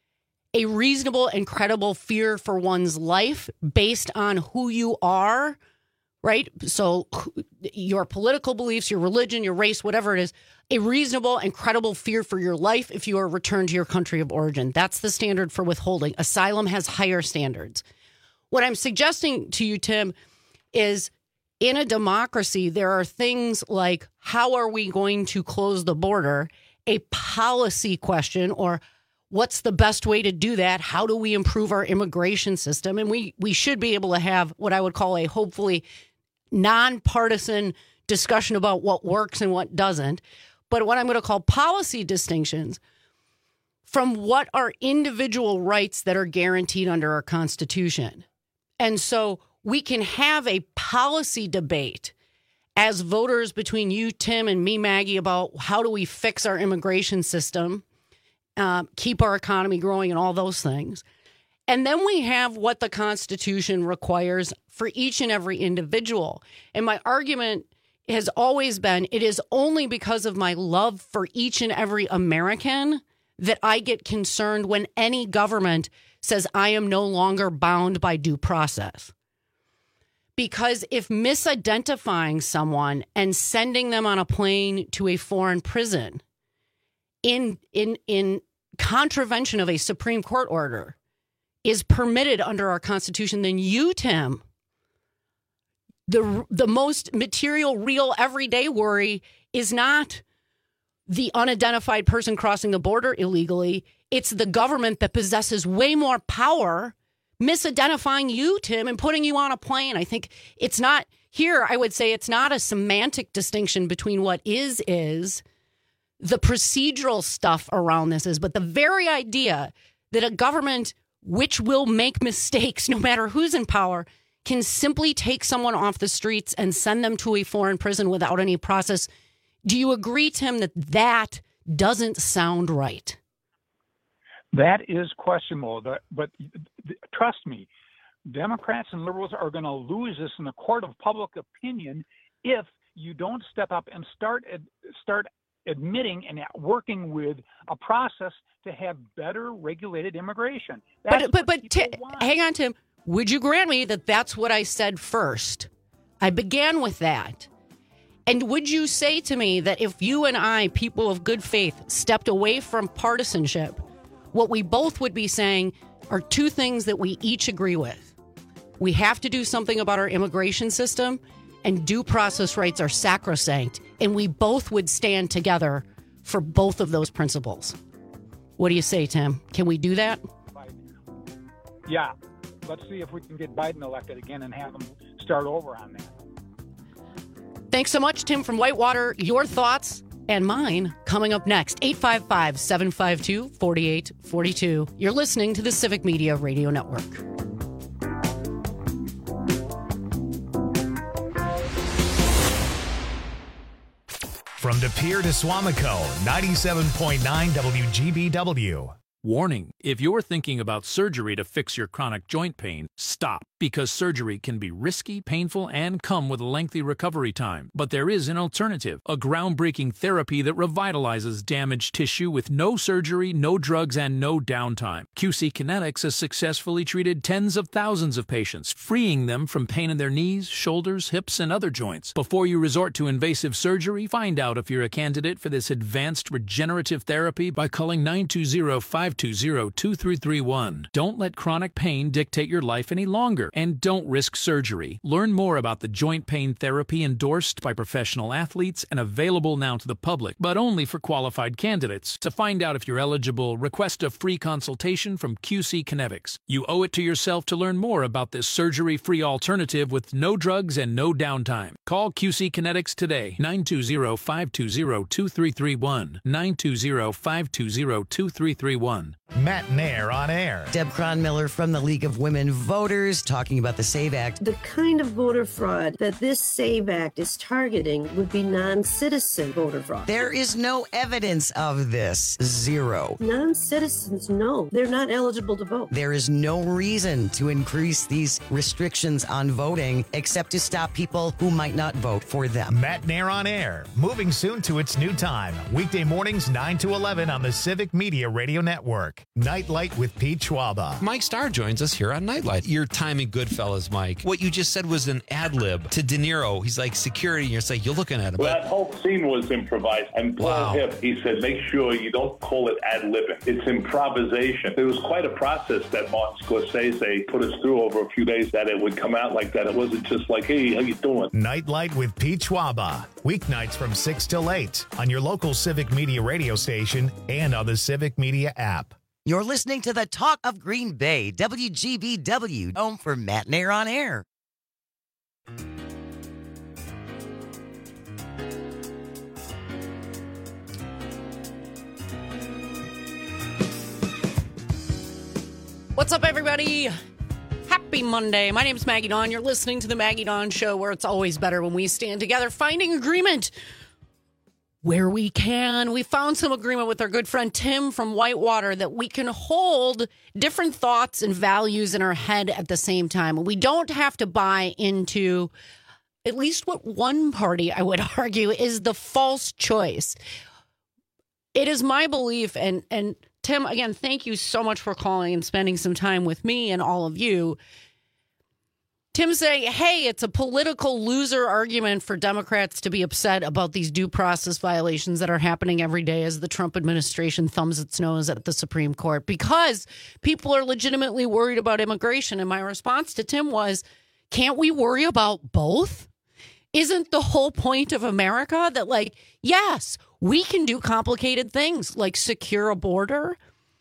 Speaker 15: a reasonable and credible fear for one's life based on who you are, right? So your political beliefs, your religion, your race, whatever it is, a reasonable and credible fear for your life if you are returned to your country of origin. That's the standard for withholding. Asylum has higher standards. What I'm suggesting to you, Tim, is in a democracy, there are things like how are we going to close the border, a policy question, or what's the best way to do that? How do we improve our immigration system? And we we should be able to have what I would call a hopefully nonpartisan discussion about what works and what doesn't. But what I'm going to call policy distinctions from what are individual rights that are guaranteed under our Constitution. And so we can have a policy debate as voters between you, Tim, and me, Maggie, about how do we fix our immigration system, uh, keep our economy growing, and all those things. And then we have what the Constitution requires for each and every individual. And my argument has always been it is only because of my love for each and every American that I get concerned when any government says I am no longer bound by due process. Because if misidentifying someone and sending them on a plane to a foreign prison in in in contravention of a Supreme Court order is permitted under our Constitution, then you, Tim, the the most material, real, everyday worry is not the unidentified person crossing the border illegally. It's the government that possesses way more power misidentifying you, Tim, and putting you on a plane. I think it's not here. I would say it's not a semantic distinction between what is, is the procedural stuff around this is, but the very idea that a government which will make mistakes no matter who's in power can simply take someone off the streets and send them to a foreign prison without any process. Do you agree, Tim, that that doesn't sound right?
Speaker 4: That is questionable, but trust me, Democrats and liberals are going to lose this in the court of public opinion if you don't step up and start start admitting and working with a process to have better regulated immigration. That's
Speaker 15: but but but t- hang on, Tim. Would you grant me that that's what I said first? I began with that. And would you say to me that if you and I, people of good faith, stepped away from partisanship, what we both would be saying are two things that we each agree with. We have to do something about our immigration system, and due process rights are sacrosanct, and we both would stand together for both of those principles. What do you say, Tim? Can we do that?
Speaker 4: Yeah. Let's see if we can get Biden elected again and have him start over on that.
Speaker 15: Thanks so much, Tim from Whitewater. Your thoughts and mine coming up next. eight five five, seven five two, four eight four two. You're listening to the Civic Media Radio Network.
Speaker 1: From De Pere to Suamico, ninety-seven point nine W G B W.
Speaker 5: Warning, if you're thinking about surgery to fix your chronic joint pain, stop, because surgery can be risky, painful, and come with a lengthy recovery time. But there is an alternative, a groundbreaking therapy that revitalizes damaged tissue with no surgery, no drugs, and no downtime. Q C Kinetics has successfully treated tens of thousands of patients, freeing them from pain in their knees, shoulders, hips, and other joints. Before you resort to invasive surgery, find out if you're a candidate for this advanced regenerative therapy by calling nine two zero, five two zero, two three three one. Don't let chronic pain dictate your life any longer, and don't risk surgery. Learn more about the joint pain therapy endorsed by professional athletes and available now to the public, but only for qualified candidates. To find out if you're eligible, request a free consultation from Q C Kinetics. You owe it to yourself to learn more about this surgery-free alternative with no drugs and no downtime. Call Q C Kinetics today, nine two zero, five two zero, two three three one, nine two zero, five two zero, two three three one.
Speaker 1: Matt Nair on air.
Speaker 6: Deb Cronmiller from the League of Women Voters talking about the SAVE Act.
Speaker 7: The kind of voter fraud that this SAVE Act is targeting would be non-citizen voter fraud.
Speaker 6: There is no evidence of this. Zero.
Speaker 7: Non-citizens, no. They're not eligible to vote.
Speaker 6: There is no reason to increase these restrictions on voting except to stop people who might not vote for them.
Speaker 1: Matt Nair on air. Moving soon to its new time. Weekday mornings nine to eleven on the Civic Media Radio Network. Nightlight with Pete Schwaba.
Speaker 8: Mike Starr joins us here on Nightlight. Your timing, Goodfellas, Mike. What you just said was an ad lib to De Niro. He's like security, and you're like, you're looking at him.
Speaker 9: Well, that whole scene was improvised. And Paul
Speaker 8: Wow.
Speaker 9: Hipp, he said, make sure you don't call it ad libbing. It's improvisation. It was quite a process that Martin Scorsese put us through over a few days that it would come out like that. It wasn't just like, hey, how you doing?
Speaker 1: Nightlight with Pete Schwaba. Weeknights from six till eight on your local Civic Media radio station and on the Civic Media app.
Speaker 6: You're listening to the Talk of Green Bay, W G B W, home for Matt Nair on air.
Speaker 15: What's up, everybody? Happy Monday. My name's Maggie Dawn. You're listening to the Maggie Dawn Show, where it's always better when we stand together, finding agreement where we can. We found some agreement with our good friend Tim from Whitewater that we can hold different thoughts and values in our head at the same time. We don't have to buy into at least what one party, I would argue, is the false choice. It is my belief, and and Tim, again, thank you so much for calling and spending some time with me and all of you. Tim saying, hey, it's a political loser argument for Democrats to be upset about these due process violations that are happening every day as the Trump administration thumbs its nose at the Supreme Court, because people are legitimately worried about immigration. And my response to Tim was, can't we worry about both? Isn't the whole point of America that, like, yes, we can do complicated things like secure a border,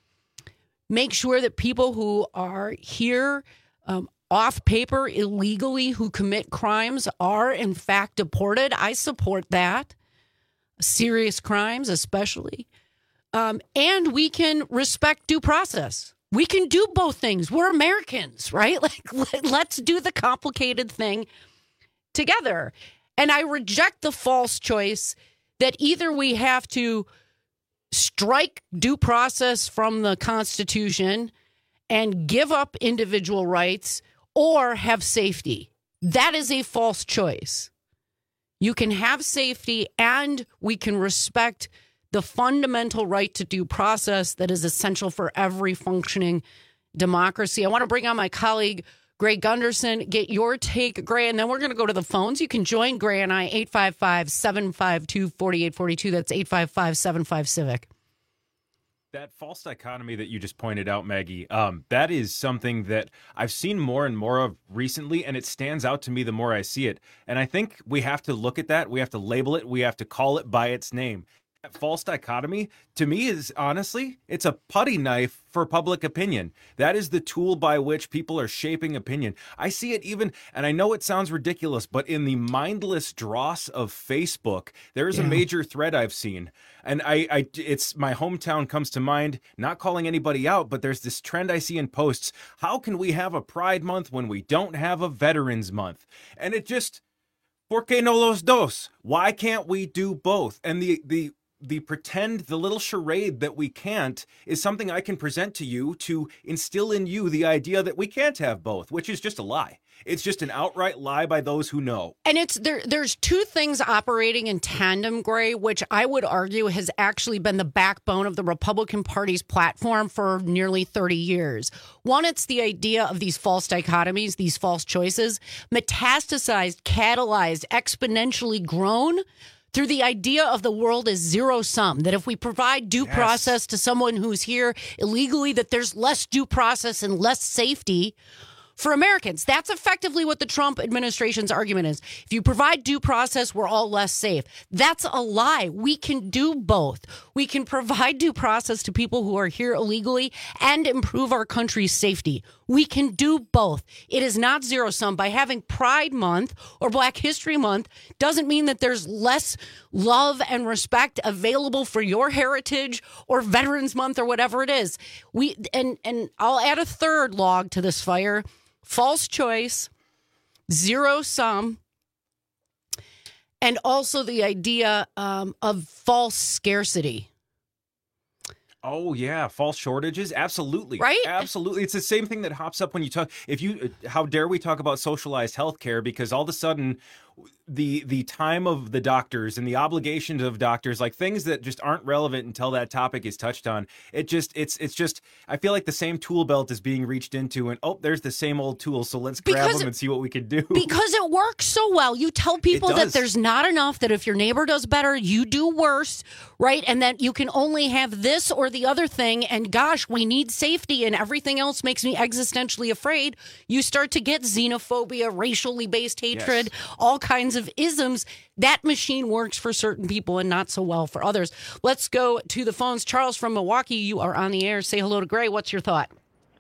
Speaker 15: make sure that people who are here um, off paper illegally who commit crimes are in fact deported. I support that. Serious crimes, especially. Um, and we can respect due process. We can do both things. We're Americans, right? Like, let, let's do the complicated thing together. And I reject the false choice that either we have to strike due process from the Constitution and give up individual rights, or have safety. That is a false choice. You can have safety and we can respect the fundamental right to due process that is essential for every functioning democracy. I want to bring on my colleague, Gray Gunderson, get your take, Gray, and then we're going to go to the phones. You can join Gray and I, eight five five, seven five two, four eight four two. That's eight five five, seven five, civic.
Speaker 11: That false dichotomy that you just pointed out, Maggie, um, that is something that I've seen more and more of recently, and it stands out to me the more I see it. And I think we have to look at that. We have to label it. We have to call it by its name. That false dichotomy, to me, is honestly, it's a putty knife for public opinion. That is the tool by which people are shaping opinion. I see it even, and I know it sounds ridiculous, but in the mindless dross of Facebook, there is yeah. a major thread I've seen. And I, I, it's my hometown comes to mind, not calling anybody out, but there's this trend I see in posts. How can we have a Pride Month when we don't have a Veterans Month? And it just, ¿por qué no los dos? Why can't we do both? And the, the, the pretend, the little charade that we can't is something I can present to you to instill in you the idea that we can't have both, which is just a lie. It's just an outright lie by those who know.
Speaker 15: And it's there. There's two things operating in tandem, Gray, which I would argue has actually been the backbone of the Republican Party's platform for nearly thirty years. One, it's the idea of these false dichotomies, these false choices, metastasized, catalyzed, exponentially grown through the idea of the world as zero sum, that if we provide due yes. process to someone who's here illegally, that there's less due process and less safety for Americans. That's effectively what the Trump administration's argument is. If you provide due process, we're all less safe. That's a lie. We can do both. We can provide due process to people who are here illegally and improve our country's safety. We can do both. It is not zero sum. By having Pride Month or Black History Month doesn't mean that there's less love and respect available for your heritage or Veterans Month or whatever it is. We and and I'll add a third log to this fire. False choice, zero sum, and also the idea um, of false scarcity.
Speaker 11: Oh, yeah. False shortages. Absolutely.
Speaker 15: Right?
Speaker 11: Absolutely. It's the same thing that hops up when you talk. If you, how dare we talk about socialized healthcare? Because all of a sudden, the the time of the doctors and the obligations of doctors, like things that just aren't relevant until that topic is touched on. It just, it's, it's just, I feel like the same tool belt is being reached into and, oh, there's the same old tool. So let's grab
Speaker 15: because
Speaker 11: them and see what we can do.
Speaker 15: Because it works so well. You tell people that there's not enough, that if your neighbor does better, you do worse, right? And that you can only have this or the other thing. And gosh, we need safety and everything else makes me existentially afraid. You start to get xenophobia, racially based hatred, yes. all kinds of isms. That machine works for certain people and not so well for others. Let's go to the phones. Charles from Milwaukee, you are on the air. Say hello to Gray. What's your thought?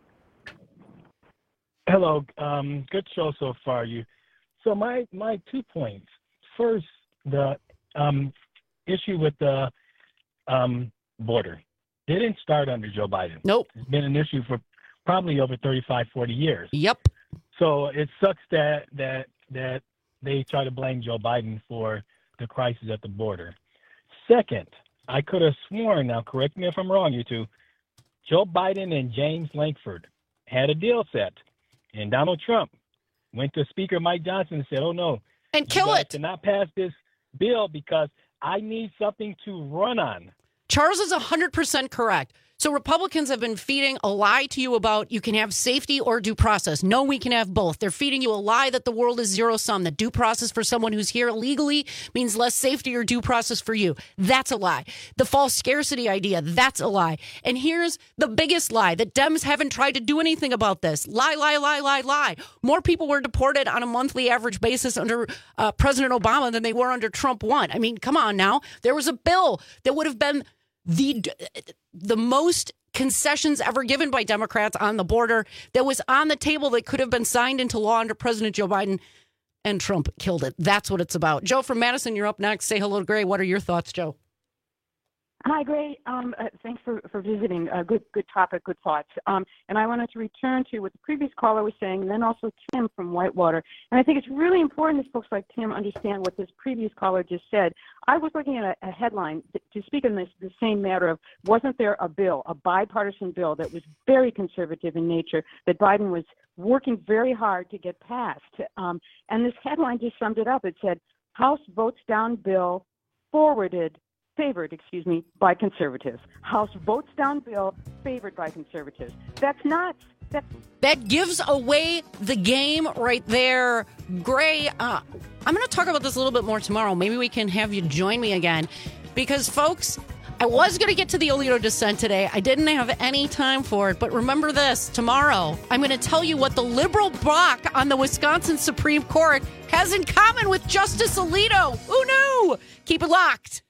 Speaker 12: Hello. Um, good show so far. You. So my, my two points. First, the um, issue with the um, border. It didn't start under Joe Biden.
Speaker 15: Nope.
Speaker 12: It's been an issue for probably over thirty-five, forty years.
Speaker 15: Yep.
Speaker 12: So it sucks that that that they try to blame Joe Biden for the crisis at the border. Second, I could have sworn, now correct me if I'm wrong, you two, Joe Biden and James Lankford had a deal set, and Donald Trump went to Speaker Mike Johnson and said, oh, no.
Speaker 15: And kill it.
Speaker 12: To not pass this bill because I need something to run on.
Speaker 15: Charles is one hundred percent correct. So Republicans have been feeding a lie to you about you can have safety or due process. No, we can have both. They're feeding you a lie that the world is zero sum, that due process for someone who's here illegally means less safety or due process for you. That's a lie. The false scarcity idea, that's a lie. And here's the biggest lie, that Dems haven't tried to do anything about this. Lie, lie, lie, lie, lie. More people were deported on a monthly average basis under uh, President Obama than they were under Trump one. I mean, come on now. There was a bill that would have been the the most concessions ever given by Democrats on the border that was on the table that could have been signed into law under President Joe Biden, and Trump killed it. That's what it's about. Joe from Madison, you're up next. Say hello to Gray. What are your thoughts, Joe?
Speaker 14: Hi, Gray. Um, uh, thanks for, for visiting. Uh, good good topic, good thoughts. Um, and I wanted to return to what the previous caller was saying, and then also Tim from Whitewater. And I think it's really important that folks like Tim understand what this previous caller just said. I was looking at a, a headline to speak on this the same matter of, wasn't there a bill, a bipartisan bill that was very conservative in nature that Biden was working very hard to get passed? Um, and this headline just summed it up. It said, House votes down bill forwarded favored, excuse me, by conservatives. House votes down bill favored by conservatives. That's nuts. That's-
Speaker 15: that gives away the game right there. Gray, uh, I'm going to talk about this a little bit more tomorrow. Maybe we can have you join me again. Because, folks, I was going to get to the Alito dissent today. I didn't have any time for it. But remember this, tomorrow, I'm going to tell you what the liberal bloc on the Wisconsin Supreme Court has in common with Justice Alito. Who knew? Keep it locked.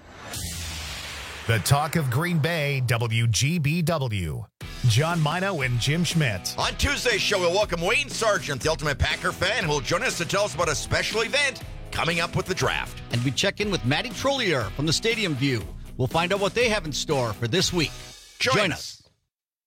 Speaker 1: The talk of Green Bay, W G B W. John Mino and Jim Schmidt.
Speaker 16: On Tuesday's show, we'll welcome Wayne Sargent, the ultimate Packer fan, who will join us to tell us about a special event coming up with the draft.
Speaker 17: And we check in with Maddie Trollier from the Stadium View. We'll find out what they have in store for this week.
Speaker 16: Join,
Speaker 17: join
Speaker 16: us.
Speaker 17: us.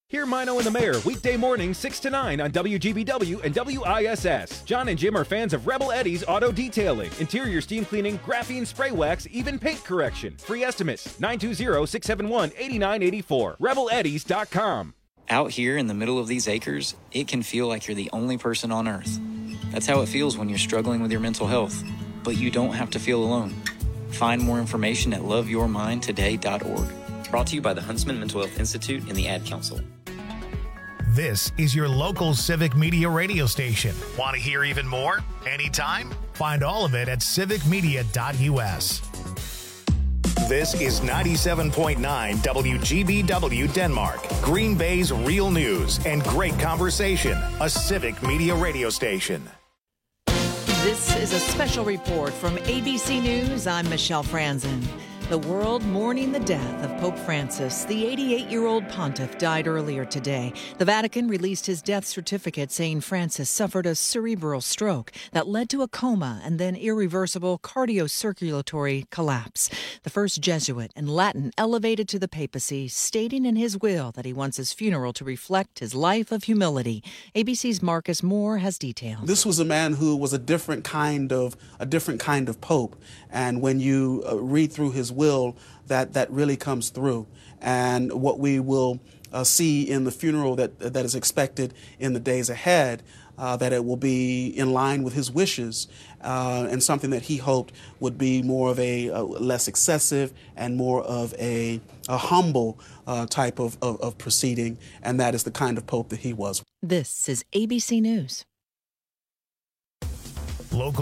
Speaker 11: Hear Mino and the Mayor weekday mornings six to nine on W G B W and W I S S. John and Jim are fans of Rebel Eddie's Auto Detailing. Interior steam cleaning, graphene spray wax, even paint correction. Free estimates nine two zero, six seven one, eight nine eight four. rebel eddies dot com.
Speaker 17: Out here in the middle of these acres, it can feel like you're the only person on Earth. That's how it feels when you're struggling with your mental health. But you don't have to feel alone. Find more information at love your mind today dot org. Brought to you by the Huntsman Mental Health Institute and the Ad Council.
Speaker 1: This is your local Civic Media radio station. Want to hear even more? Anytime? Find all of it at civic media dot u s. This is ninety-seven point nine W G B W Denmark, Green Bay's real news and great conversation, a Civic Media radio station.
Speaker 18: This is a special report from A B C News. I'm Michelle Franzen. The world mourning the death of Pope Francis. The eighty-eight-year-old pontiff died earlier today. The Vatican released his death certificate saying Francis suffered a cerebral stroke that led to a coma and then irreversible cardiocirculatory collapse. The first Jesuit in Latin elevated to the papacy, stating in his will that he wants his funeral to reflect his life of humility. A B C's Marcus Moore has details.
Speaker 19: This was a man who was a different kind of a different kind of pope, and when you uh, read through his will, that that really comes through. And what we will uh, see in the funeral that that is expected in the days ahead, uh, that it will be in line with his wishes, uh, and something that he hoped would be more of a uh, less excessive and more of a, a humble uh, type of, of, of proceeding, and that is the kind of pope that he was.
Speaker 18: This is A B C News.
Speaker 1: Local